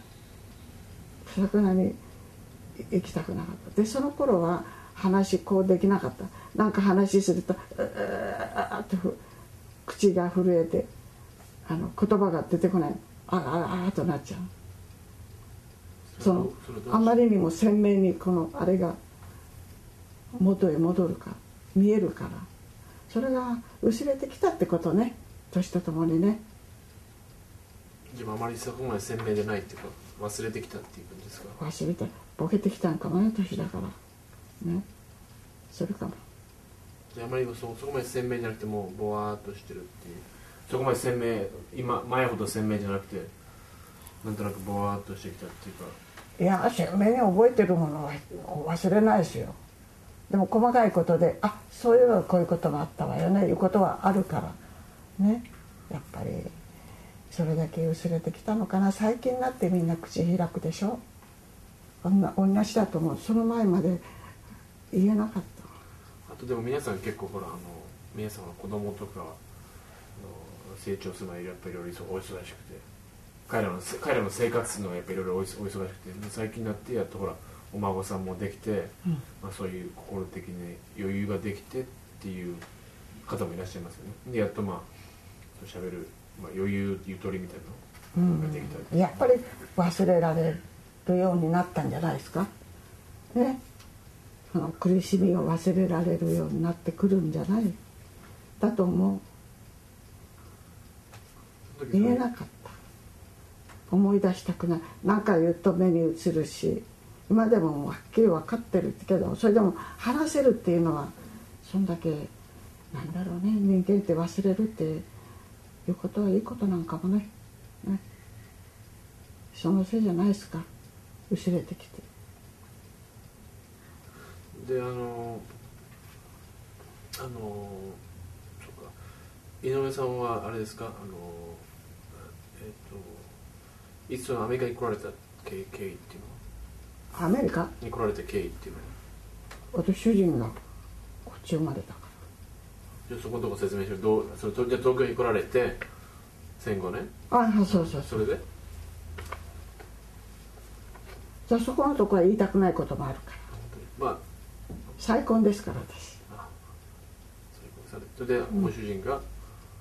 さくなに行きたくなかった。でその頃は話こうできなかった。なんか話すると「うーっと口が震えてあの言葉が出てこない。ああああとなっちゃう。そのあまりにも鮮明にこのあれが元へ戻るから見えるから、それが薄れてきたってことね、年とともにね。 自分あまりそこまで鮮明でないっていうか忘れてきたっていう感じですか？ 忘れてボケてきたんかもね、年だからね。それかも。 あまり そ, そこまで鮮明じゃなくてもうぼわーっとしてるっていう、そこまで鮮明、今前ほど鮮明じゃなくてなんとなくぼわーっとしてきたっていうか。 いや鮮明に覚えてるものは忘れないですよ。でも細かいことで「あそういえばこういうこともあったわよね」いうことはあるからね。やっぱりそれだけ薄れてきたのかな。最近になってみんな口開くでしょ。同じだと思う。その前まで言えなかった。 あとでも皆さん結構ほらあの皆さんは子供とかあの成長するのはやっぱりいろいろお忙しくて、彼らの彼らの生活するのがやっぱりいろいろお忙しくて、最近になってやっとほらお孫さんもできて、うん、まあ、そういう心的に余裕ができてっていう方もいらっしゃいますよね。でやっとまあしゃべる、まあ、余裕ゆとりみたいなのができたり、 うん、やっぱり忘れられるようになったんじゃないですかね。その苦しみを忘れられるようになってくるんじゃないだと思う。言えなかった。思い出したくない。何か言うと目に映るし、今でもはっきり分かってるけど、それでも話せるっていうのはそんだけなんだろうね、人間って忘れるっていうことはいいことなんかもね。ね、そのせいじゃないですか、薄れてきて。 であのあのそうか、井上さんはあれですか、あのえっ、といつアメリカに来られた経緯っていうのは、 アメリカに来られた経緯っていうのは、 私主人がこっち生まれたから。 じゃあそこのとこ説明してる。どうそれじゃあ東京に来られて戦後ね。 ああそうそうそう。 それでじゃあそこのとこは言いたくないこともあるから、 まあ再婚ですから私。 あ再婚されそれでご主人が、うん、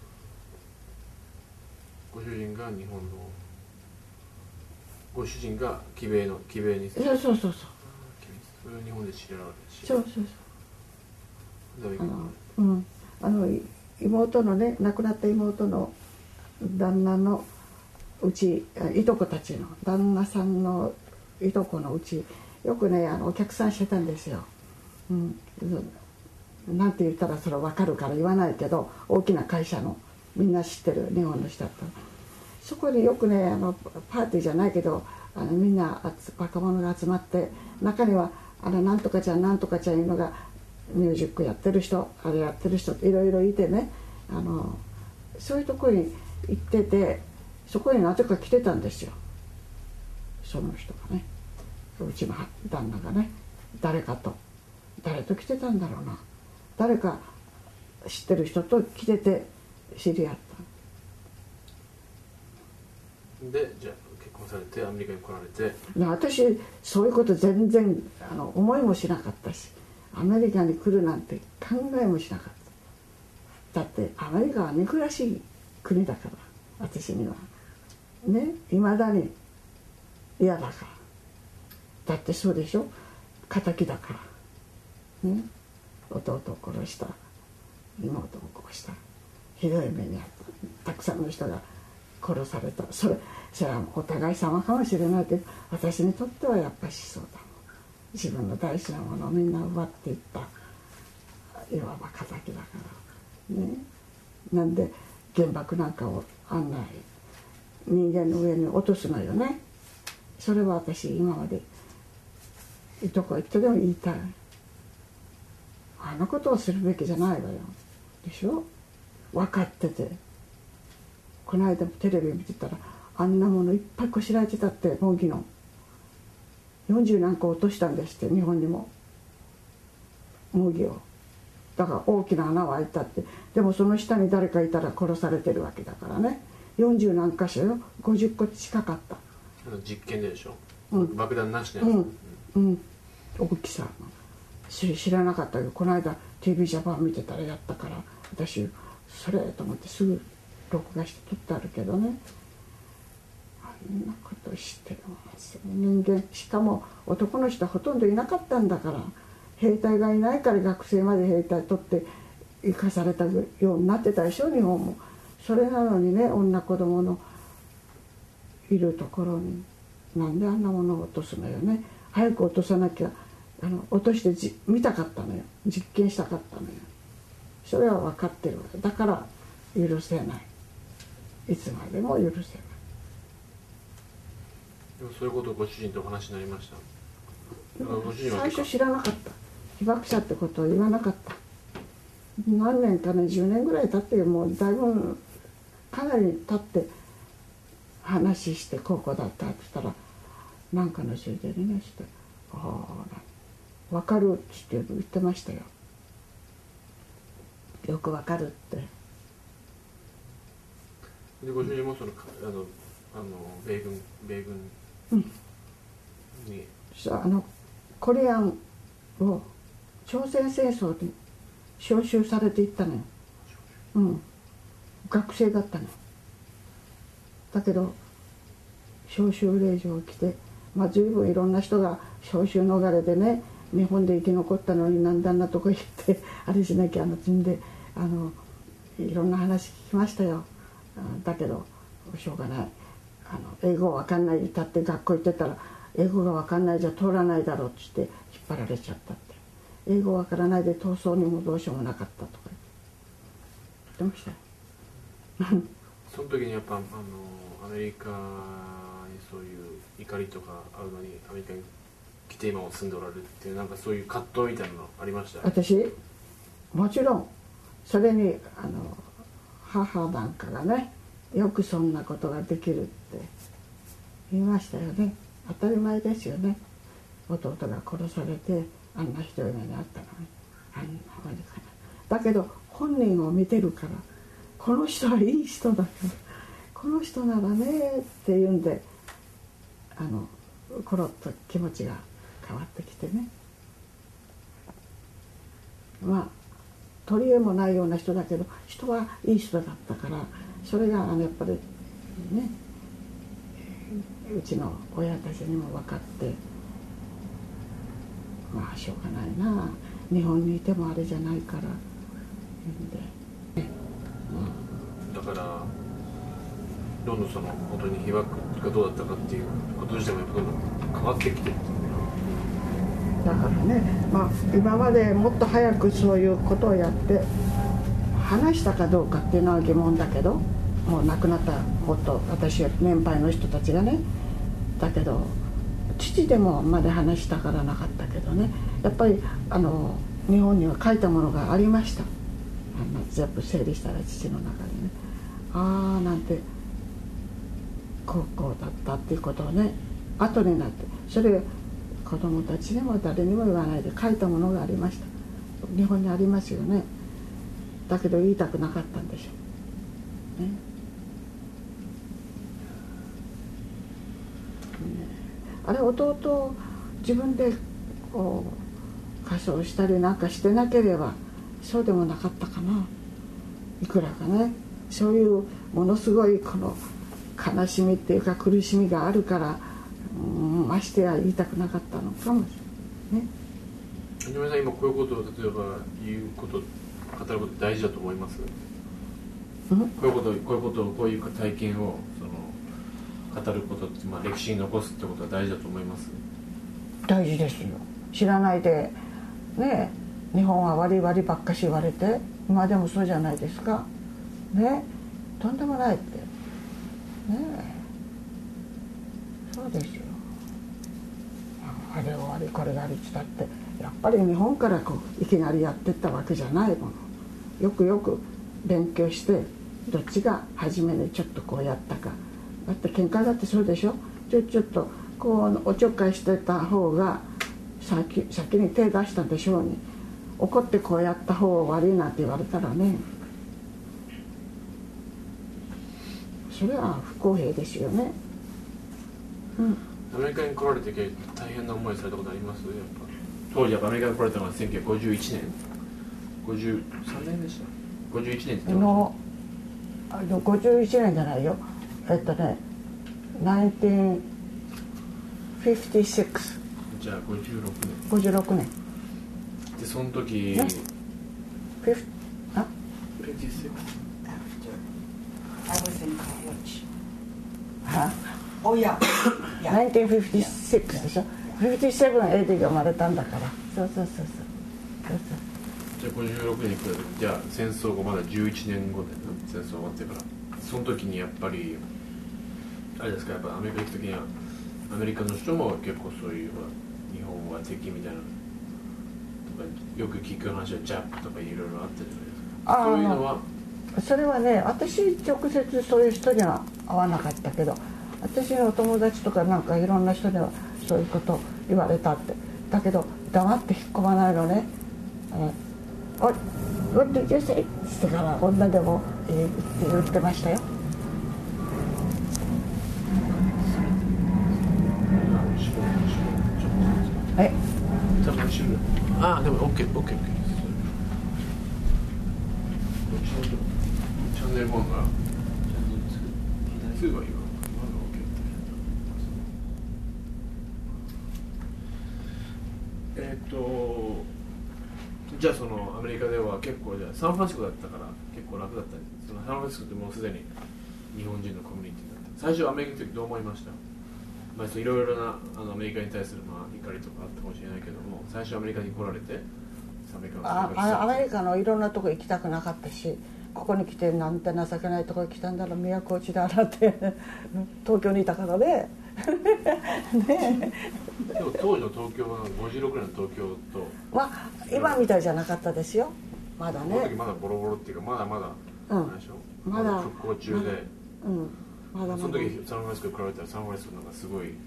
ご主人が日本のご主人が木米の木米にそうそうそうそうそれを日本で知られるしそうそうそうあの、 うん、あの妹のね亡くなった妹の旦那のうちいとこたちの旦那さんのいとこのうちよくねあのお客さんしてたんですよ、うん、なんて言ったらそれ分かるから言わないけど大きな会社のみんな知ってる日本の人だったの。そこでよくねあのパーティーじゃないけどあのみんな若者が集まって中にはあのなんとかちゃんなんとかちゃんいうのがミュージックやってる人あれやってる人いろいろいてねあのそういうところに行っててそこになぜか来てたんですよその人がねうちの旦那がね誰かと誰と来てたんだろうな誰か知ってる人と来てて知り合った。 でじゃあ結婚されてアメリカに来られて私そういうこと全然あの思いもしなかったしアメリカに来るなんて考えもしなかった。だってアメリカは憎らしい国だから私にはねいまだに嫌だからだってそうでしょ敵だからね弟を殺した妹を殺したひどい目にあったたくさんの人が殺されたそれそれはお互い様かもしれないけど私にとってはやっぱりそうだ自分の大事なものをみんな奪っていったいわば敵だからねなんで原爆なんかをあんな人間の上に落とすのよねそれは私今までどこ行ってでも言いたいあのことをするべきじゃないわよでしょ分かっててこの間テレビ見てたらあんなものいっぱいこしらえてたって模擬のよんじゅう何個落としたんですって日本にも模擬をだから大きな穴は開いたってでもその下に誰かいたら殺されてるわけだからねよんじゅう何箇所よごじゅっこ近かった実験ででしょ、 うん、 爆弾なしのやつ、 うんうん、大きさ知らなかったけどこの間 ティービー ジャパン見てたらやったから私それと思ってすぐ録画して撮ってあるけどねあんなことしてる人間しかも男の人ほとんどいなかったんだから兵隊がいないから学生まで兵隊取って生かされたようになってたでしょ日本もそれなのにね女子供のいるところになんであんなものを落とすのよね早く落とさなきゃあの落としてじ見たかったのよ実験したかったのよそれは分かってるわけだから許せないいつまでも許せないでもそういうことをご主人とお話になりましたご主人は最初知らなかった被爆者ってことを言わなかった何年かねじゅうねんぐらい経ってもうだいぶかなり経って話してこうこうだったって言ったら何かのついでにねして「ああ分かる」って言ってましたよよく分かるってでご主人もそのあのあの米軍米軍に、 うん、あのコリアンを朝鮮戦争に召集されていったのよ、うん、学生だったのだけど召集令状を着て、まあ、随分いろんな人が召集逃れでね日本で生き残ったのになんであんなとこ行ってあれしなきゃあの積んであのいろんな話聞きましたよだけどしょうがないあの英語わかんないだって学校行ってたら英語がわかんないじゃ通らないだろうって言って引っ張られちゃったって英語わからないで逃走にもどうしようもなかったとか言ってましたよその時にやっぱあのアメリカにそういう怒りとかあるのにアメリカに来て今も住んでおられるっていうなんかそういう葛藤みたいなのありました？ 私もちろんそれにあの母なんかがねよくそんなことができるって言いましたよね当たり前ですよね弟が殺されてあんなひどい目にあったのにあんなふうにかなだけど本人を見てるからこの人はいい人だからこの人ならねっていうんであのコロッと気持ちが変わってきてね、まあ取り柄もないような人だけど人はいい人だったから、それがあのやっぱりねうちの親たちにも分かって、まあしょうがないな、日本にいてもあれじゃないからで、ねうん、だからどんどんその本当に被爆がどうだったかっていうこと自体もどんどん変わってきてるっていうだからね、まあ、今までもっと早くそういうことをやって話したかどうかっていうのは疑問だけど、もう亡くなったもっと私は年配の人たちがね、だけど父でもまで話したからなかったけどね、やっぱりあの日本には書いたものがありました。あの全部整理したら父の中にね、ああなんて高校だったっていうことをね後になって、それ子供たちにも誰にも言わないで書いたものがありました。日本にありますよね。だけど言いたくなかったんでしょうね。あれ弟自分でこう仮装したりなんかしてなければそうでもなかったかな。いくらかねそういうものすごいこの悲しみっていうか苦しみがあるから、うん、ましてや言いたくなかったのかもしれないね。 井上さん今こういうことを例えば言うこと語ること大事だと思います？ うん、 こういうことこういうことこういう体験をその語ることって、まあ、歴史に残すってことは大事だと思います？ 大事ですよ。知らないでね、日本は悪い悪いばっかし言われて、今でもそうじゃないですかね。とんでもないってねえ、そうですよ。あれをあれこれがありつだってやっぱり日本からこういきなりやってったわけじゃないもの。よくよく勉強してどっちが初めにちょっとこうやったか。だって喧嘩だってそうでしょ。ちょちょっとこうおちょっかいしてた方が先先に手出したでしょうに、怒ってこうやった方が悪いなんて言われたらね、それは不公平ですよね。うん、 アメリカに来られて大変な思いされたことあります？やっぱ当時やっぱアメリカに来られたのはせんきゅうひゃくごじゅういちねんごじゅうさんねんでした。ごじゅういちねんって言ってました。 あのごじゅういちねんじゃないよ、えっとねせんきゅうひゃくごじゅうろく、 じゃあごじゅうろくねんごじゅうろくねんで、その時、 ね、フィフあごじゅうろく I was in college. は Oh yeah. せんきゅうひゃくごじゅうろくでしょ。ごじゅうななエディが生まれたんだから。そうそうそうそう。そうそうじゃあごじゅうろくねんに来た時、じゃあ戦争後まだじゅういちねんごで、戦争終わってから、その時にやっぱりあれですか、やっぱアメリカ行く時にはアメリカの人も結構そういう日本は敵みたいなとかよく聞く話はジャップとかいろいろあったじゃないですか。そういうのはそれはね、私直接そういう人には会わなかったけど、私のお友達とかなんかいろんな人にはそういうこと言われたって。だけど黙って引っ込まないのね。「What did you say?」してから女でも言って言ってましたよ。え多分後ろああでも OKOKOK です。チャンネルボンがにはいいわ。えっとじゃあそのアメリカでは結構じゃあサンフランシスコだったから結構楽だったんです。そのサンフランシスコってもうすでに日本人のコミュニティだった。最初アメリカの時どう思いました？まあいろいろなあのアメリカに対するまあ怒りとかあったかもしれないけども、最初アメリカに来られてアメリカのああアメリカのいろんなとこ行きたくなかったし、ここに来てなんて情けないとこに来たんだろう、都落ちだなって東京にいたからね。ねでも当時の東京はごじゅうろくねんの東京とまあ今みたいじゃなかったですよ、まだね。 その時まだボロボロっていうかまだまだ、 うん、 でしょまだ復興中で、 まだうんまだまだその時サンフランシスコに比べたらサンフランシスコなんかすごい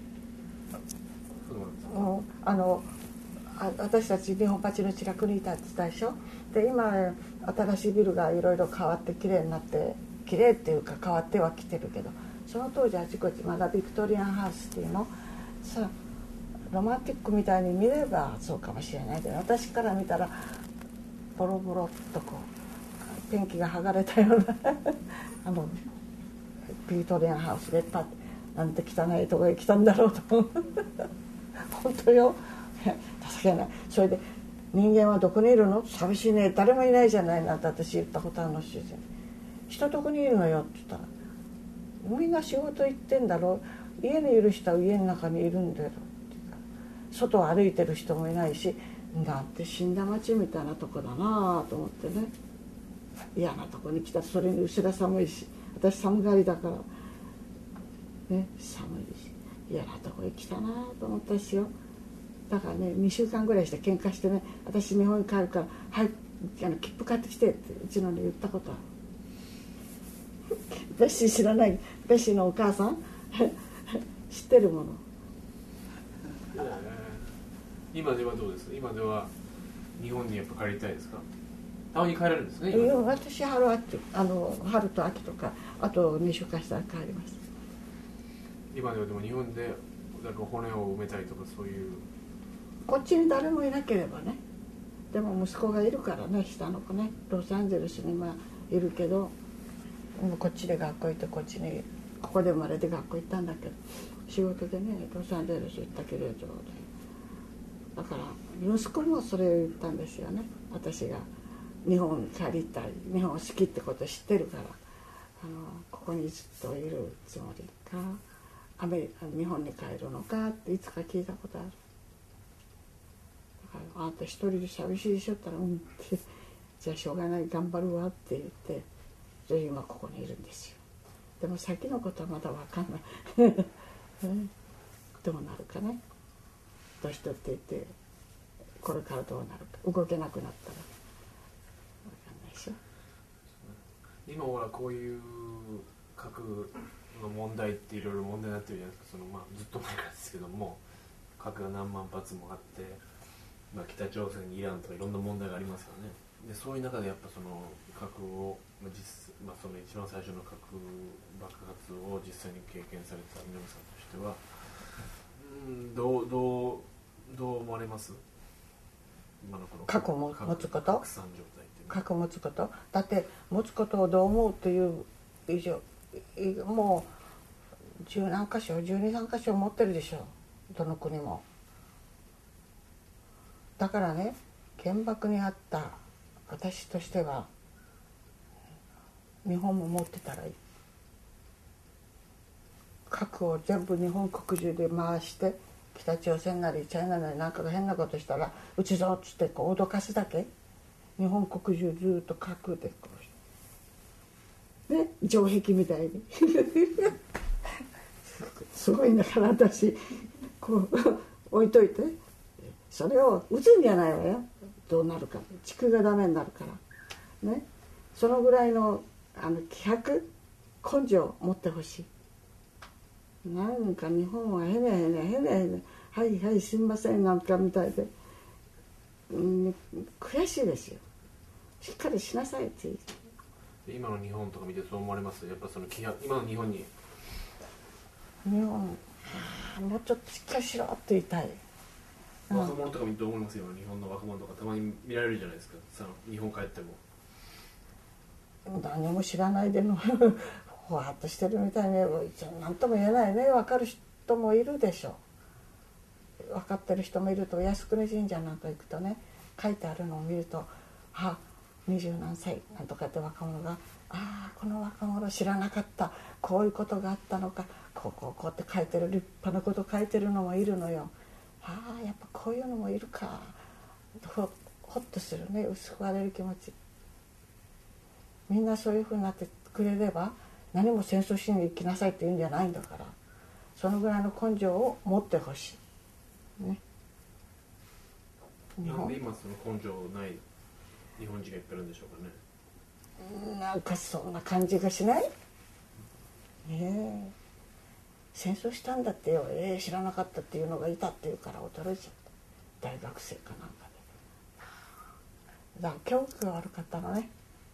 うん、あのあ私たち日本橋の近くにいたって言ったでしょ。で今新しいビルがいろいろ変わってきれいになって、きれいっていうか変わってはきてるけど、その当時あちこちまだビクトリアンハウスっていうのさロマンティックみたいに見ればそうかもしれないけど、私から見たらボロボロっとこうペンキが剥がれたようなあのビクトリアンハウスでパッなんて汚いとこへ来たんだろうと本当よ情けない。それで人間はどこにいるの、寂しいね、誰もいないじゃないなんて私言ったことあるの主人。人どこにいるのよって言ったら、みんな仕事行ってんだろう、家にいる人は家の中にいるんだよって言ったら、外を歩いてる人もいないし、なんて死んだ町みたいなとこだなと思ってね、嫌なとこに来た。それに後ろ寒いし、私寒がりだからね、寒いし嫌なとこへ来たなと思ったしよ。だからねにしゅうかんぐらいして喧嘩してね、私日本に帰るから「はいあの切符買ってきて」ってうちのに言ったことあるベッシー知らない？ベッシーのお母さん知ってるもの。 今ではどうです？今では日本にやっぱ帰りたいですか？たまに帰れるんですね。 いや私春秋あの春と秋とかあとにしゅうかんしたら帰ります。 今ではでも日本でなんか骨を埋めたりとかそういう。 こっちに誰もいなければね。でも息子がいるからね、下の子ね、ロサンゼルスにまあいるけど、こっちで学校行ってこっちにここで生まれて学校行ったんだけど、仕事でねロサンゼルス行ったけれど、だから息子もそれを言ったんですよね。私が日本に帰りたい、日本好きってこと知ってるから、あのここにずっといるつもりかアメリカ日本に帰るのかっていつか聞いたことある。あんた一人で寂しいでしょって言ったら「うん」って「じゃあしょうがない頑張るわ」って言って、それで今ここにいるんですよ。でも先のことはまだ分かんない、ね、どうなるかね、年取っていってこれからどうなるか、動けなくなったら分かんないでしょ。 今ほらこういう核の問題っていろいろ問題になってるじゃないですか。その、まあ、ずっと前からですけども、核が何万発もあって、まあ、北朝鮮、イランとかいろんな問題がありますよね。でそういう中でやっぱその核を、まあ実まあ、その一番最初の核爆発を実際に経験された南さんとしては、うんどうどうどう思われます？今のこの核を持つこと、 核産状態っていうのは。 核を持つこと、だって持つことをどう思うという以上、もう十何箇所十二三箇所持ってるでしょ、どの国も。だからね、原爆にあった私としては日本も持ってたらいい。核を全部日本国中で回して、北朝鮮なりチャイナなりなんかが変なことしたら「うちぞ」っつってこう脅かすだけ。日本国中ずっと核でこうね、城壁みたいにすごいんだから私こう置いといて、それを撃つんじゃないわよ。どうなるか、地球がダメになるからね。そのぐらいのあの気迫根性を持ってほしい。なんか日本はへねへねへねへねはいはいすみませんなんかみたいで、うん、悔しいですよ。しっかりしなさいって言う。 今の日本とか見てそう思われます？やっぱその気迫、今の日本に日本もうちょっとしっかりしろって言いたい。 若者とか見てどう思いますよ？日本の若者とかたまに見られるじゃないですか。さ日本帰っても何も知らないでのほわっとしてるみたいに何とも言えないね。分かる人もいるでしょう。分かってる人もいると、靖国神社なんか行くとね、書いてあるのを見ると「あ二十何歳なんとか」って若者が「ああこの若者知らなかった、こういうことがあったのか、こうこうこう」って書いてる、立派なこと書いてるのもいるのよ。ああやっぱこういうのもいるか、ほほっとするね、薄く割れる気持ち。みんなそういうふうになってくれれば、何も戦争しに行きなさいって言うんじゃないんだから、そのぐらいの根性を持ってほしいね。 なんで今その根性ない日本人がいっぱいいるんでしょうかね。 なんかそんな感じがしない？ねえ、戦争したんだってよ、えー、知らなかったっていうのがいたっていうから驚いちゃった。大学生かなんかで。だから教育が悪かったのね。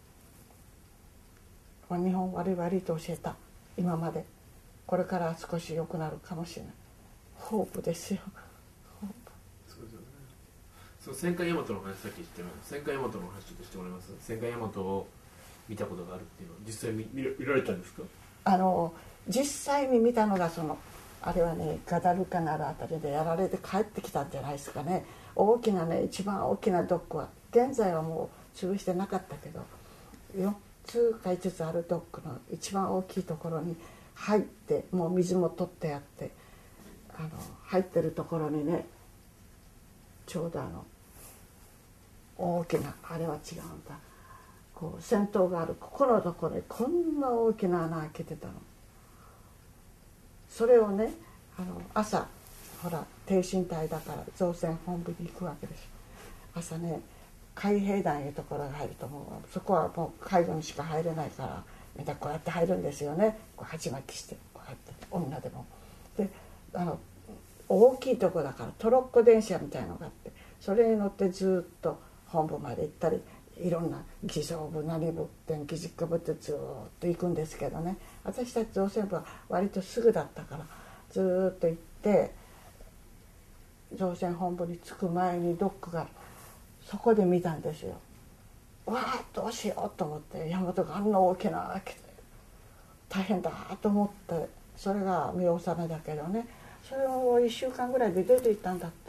日本悪い悪いと教えた今まで。これから少し良くなるかもしれない。 ホープですよ。 そうですよね。その戦艦大和の話さっき言っても戦艦大和の話ちょっとしてもらいます。戦艦大和を見たことがあるっていうのは実際 見, 見, 見られたんですか？ あの実際に見たのがそのあれはねガダルカナルあたりでやられて帰ってきたんじゃないですかね。大きなね一番大きなドックは現在はもう潰してなかったけどよっつかいつつあるドックの一番大きいところに入ってもう水も取ってやってあの入ってるところにねちょうどあの大きなあれは違うんだこう戦闘があるここのところにこんな大きな穴開けてたの。それをねあの朝ほら挺身隊だから造船本部に行くわけです。朝ね海兵団いうところが入るともうそこはもう海軍しか入れないからみんなこうやって入るんですよね。こう鉢巻きしてこうやって女でも。であの大きいとこだからトロッコ電車みたいのがあってそれに乗ってずっと本部まで行ったりいろんな偽装部何部電気実家部ってずっと行くんですけどね私たち造船部は割とすぐだったからずっと行って造船本部に着く前にドックがそこで見たんですよ。わあどうしようと思って大和があんな大きな開けて大変だと思ってそれが見納めだけどねそれをいっしゅうかんぐらいで出て行ったんだって。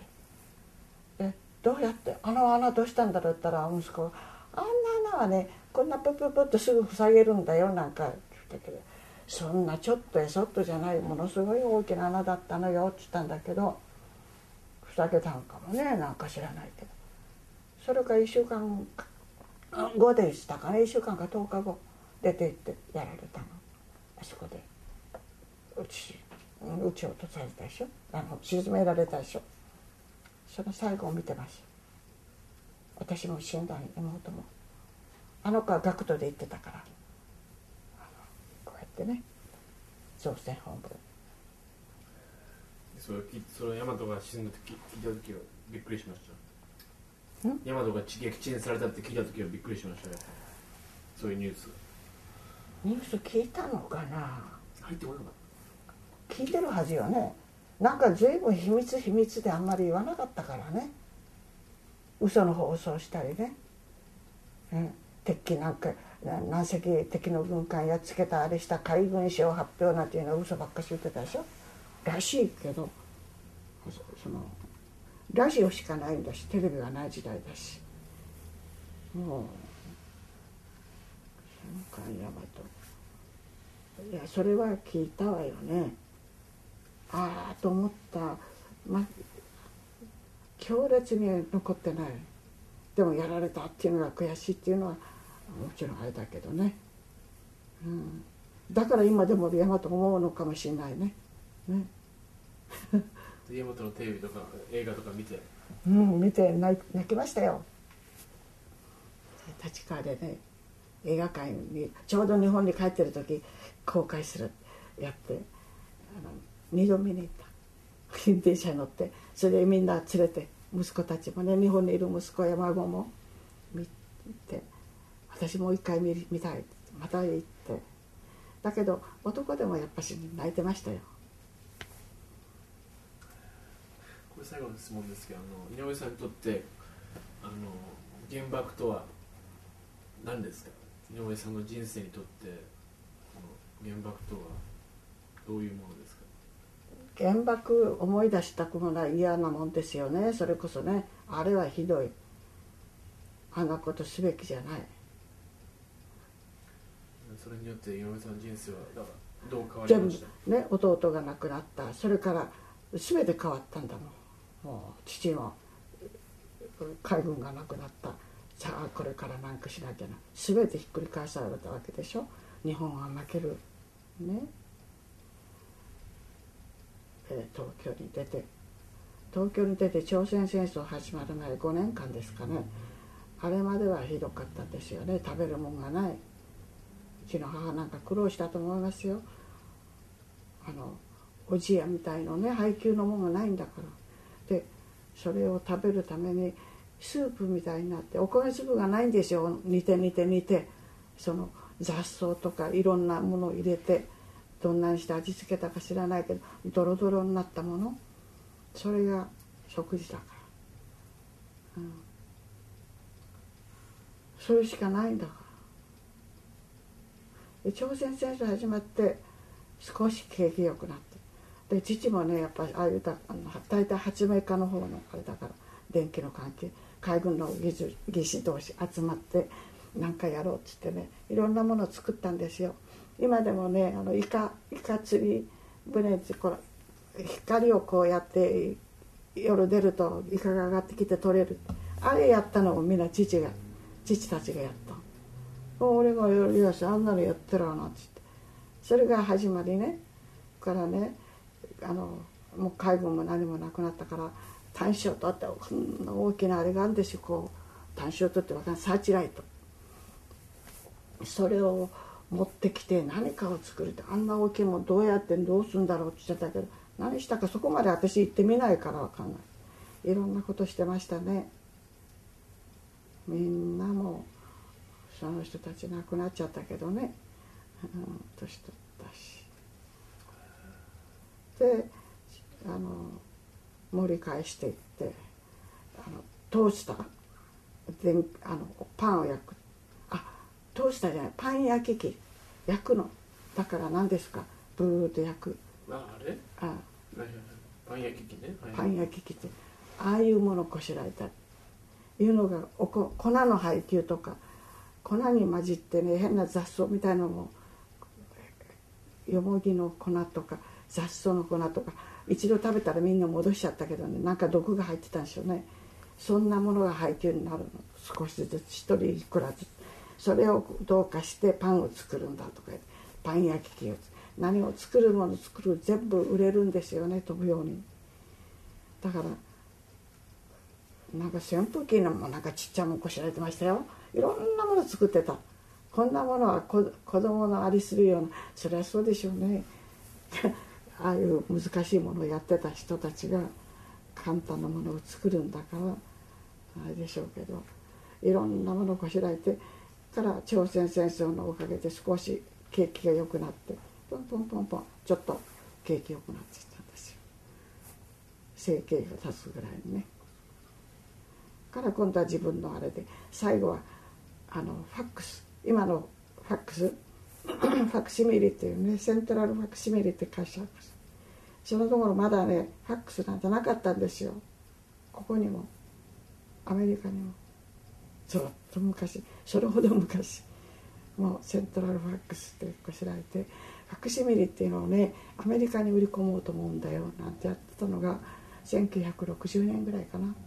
でどうやってあの穴どうしたんだろうって言ったら息子が「あんな穴はねこんなプップップッとすぐ塞げるんだよ」なんか言ったけどそんなちょっとやそっとじゃないものすごい大きな穴だったのよって言ったんだけど塞げたんかもねなんか知らないけどそれからいっしゅうかんごでしたかねいっしゅうかんかとおかご出て行ってやられたのあそこでうちうちを落とされたでしょあの沈められたでしょその最後を見てます。私も死んだ妹もあの子は学徒で行ってたからあのこうやってね造船本部それそれ大和が死んだ時聞いた時はびっくりしました。大和が撃沈されたって聞いた時はびっくりしましたね。そういうニュースニュース聞いたのかな。 入ってこなかった聞いてるはずよね。なんか随分秘密秘密であんまり言わなかったからね嘘の放送したりね、うん、敵なんか何隻敵の軍艦やっつけたあれした海軍省発表なんていうのは嘘ばっかし言ってたでしょらしいけどそのラジオしかないんだしテレビがない時代だしもう戦艦大和いやそれは聞いたわよね。ああと思った、ま、強烈には残ってない。でもやられたっていうのが悔しいっていうのはもちろんあれだけどね、うん、だから今でも大和思うのかもしれないね。ね大和のテレビとか映画とか見てうん見て泣きましたよ。立川でね映画館にちょうど日本に帰ってる時公開するやってあのにど見に行った電車に乗ってそれでみんな連れて息子たちもね日本にいる息子や孫も見て私もう一回 見, 見たいまた行ってだけど男でもやっぱし泣いてましたよ。 これ最後の質問ですけどあの井上さんにとってあの原爆とは何ですか。井上さんの人生にとってこの原爆とはどういうものですか。 原爆思い出したくもない嫌なもんですよね。それこそねあれはひどいあんなことすべきじゃない。 それによって井上さんの人生はだからどう変わりました。 全部ね弟が亡くなったそれから全て変わったんだもん。もう父の海軍がなくなったさあこれから何かしなきゃな全てひっくり返されたわけでしょ。日本は負けるね東京に出て東京に出て朝鮮戦争始まる前ごねんかんですかねあれまではひどかったですよね。食べるもんがない。うちの母なんか苦労したと思いますよ。あのおじやみたいのね配給のもんがないんだからでそれを食べるためにスープみたいになってお米粒がないんですよ。煮て煮て煮てその雑草とかいろんなものを入れてどんなにして味付けたか知らないけどドロドロになったものそれが食事だから、うん、それしかないんだから。で朝鮮戦争始まって少し景気良くなって、で父もねやっぱりああいうだあの大体発明家の方のあれだから、電気の関係海軍の技術技師同士集まって何かやろうっつってね、いろんなものを作ったんですよ。今でもねあのイカイカ釣り船ってこれ光をこうやって夜出るとイカが上がってきて取れる、あれやったのをみんな父が父たちがやった。俺が「よしよしあんなのやってるわ」なんて言って、それが始まりね。からねあのもう海軍も何もなくなったから、単焦灯ってこんな大きなあれがあるんですよ。こう単焦灯ってわかんないサーチライト、それを持ってきて何かを作るって、あんな大きいもんどうやってどうするんだろうって言ってたけど、何したかそこまで私行ってみないからわかんない。いろんなことしてましたね。みんなもその人たち亡くなっちゃったけどね、うん、年取ったし。であの盛り返していって、あのトースターであのパンを焼く、あトースターじゃないパン焼き器焼くのだから、何ですかブーッと焼く、 ああれあはいはいはい、パン焼き器ね、はい、 パン焼き器ってああいうものをこしらえたいうのがおこ粉の配給とか、粉に混じってね変な雑草みたいなのも、よもぎの粉とか雑草の粉とか一度食べたらみんな戻しちゃったけどね、なんか毒が入ってたんでしょうね。そんなものが配給になるの、少しずつ一人いくらずつ、それをどうかしてパンを作るんだとか言って、パン焼き器を何を作るもの作る全部売れるんですよね、飛ぶように。だからなんか扇風機のもなんかちっちゃいもんこしらえてましたよ。いろんなもの作ってた。こんなものは子供のありするような、そりゃそうでしょうねああいう難しいものをやってた人たちが簡単なものを作るんだからあれでしょうけど、いろんなものをこしらえてから朝鮮戦争のおかげで少し景気が良くなって、ポンポンポンポンちょっと景気良くなってきたんですよ。生計が立つぐらいにね。から今度は自分のあれで最後はあのファックス、今のファックスファクシミリっていうね、セントラルファクシミリって会社、そのところまだねファックスなんてなかったんですよ。ここにもアメリカにもずっと昔、それほど昔もうセントラルファックスってこしらえて、ファクシミリっていうのをねアメリカに売り込もうと思うんだよなんてやってたのがせんきゅうひゃくろくじゅうねんぐらいかな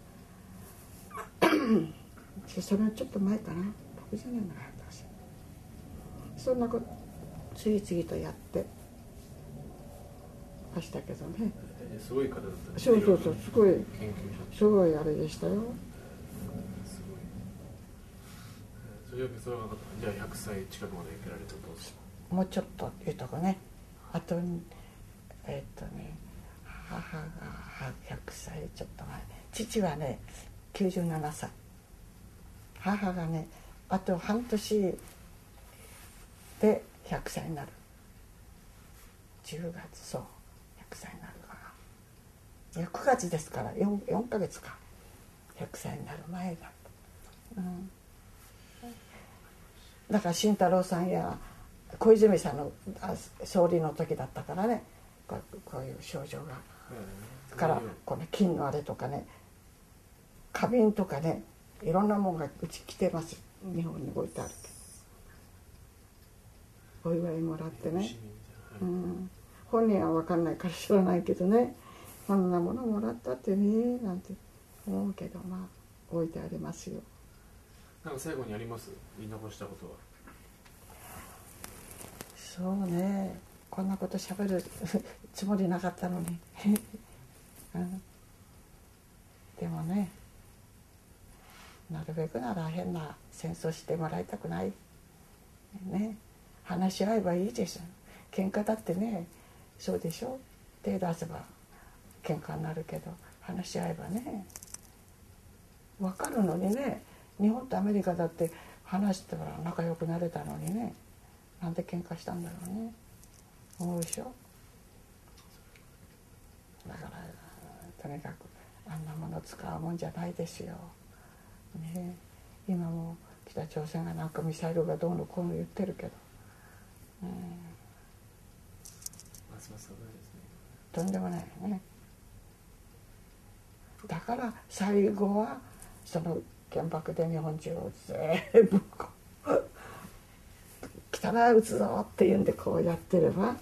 それはちょっと前かな、ろくじゅうねんぐらいだったし、そんなこと次々とやってましたけどね。 えー、すごい方だったんですそうそうそう、すごい研究者、 すごいあれでしたよ。 すごい、それそれは分かった。じゃあひゃくさい近くまで生きられたとです。 もうちょっと言うとこね、あとえっとね母がひゃくさいちょっと前、父はねきゅうじゅうななさい、母がねあと半年でひゃくさいになる、じゅうがつ、そうひゃくさいになるかな、いやくがつですから 4, よんかげつか、ひゃくさいになる前だと、うん、だから慎太郎さんや小泉さんの総理の時だったからね、こう、こういう症状が、だからこの金のあれとかね、花瓶とかね、いろんなものがうち来てます、日本に置いてあるけど、お祝いもらってね、うん、本人は分かんないから知らないけどね、こんなものもらったってねなんて思うけど、まあ置いてありますよ。 なんか最後にあります？言い残したことは。 そうね、こんなことしゃべるつもりなかったのに、うん、でもね、なるべくなら変な戦争してもらいたくないね、話し合えばいいです。喧嘩だってね、そうでしょ、手出せば喧嘩になるけど、話し合えばね分かるのにね。日本とアメリカだって話してたら仲良くなれたのにね、なんで喧嘩したんだろうね、思うでしょ。だからとにかくあんなもの使うもんじゃないですよ、ね、今も北朝鮮がなんかミサイルがどうのこうの言ってるけど、うん、 ますます危ないですね。 とんでもないね。だから最後はその原爆で日本中を全部こう来たら撃つぞっていうんでこうやってれば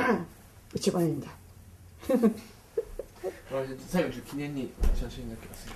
一番いいんだ最後に記念に写真だけ忘れて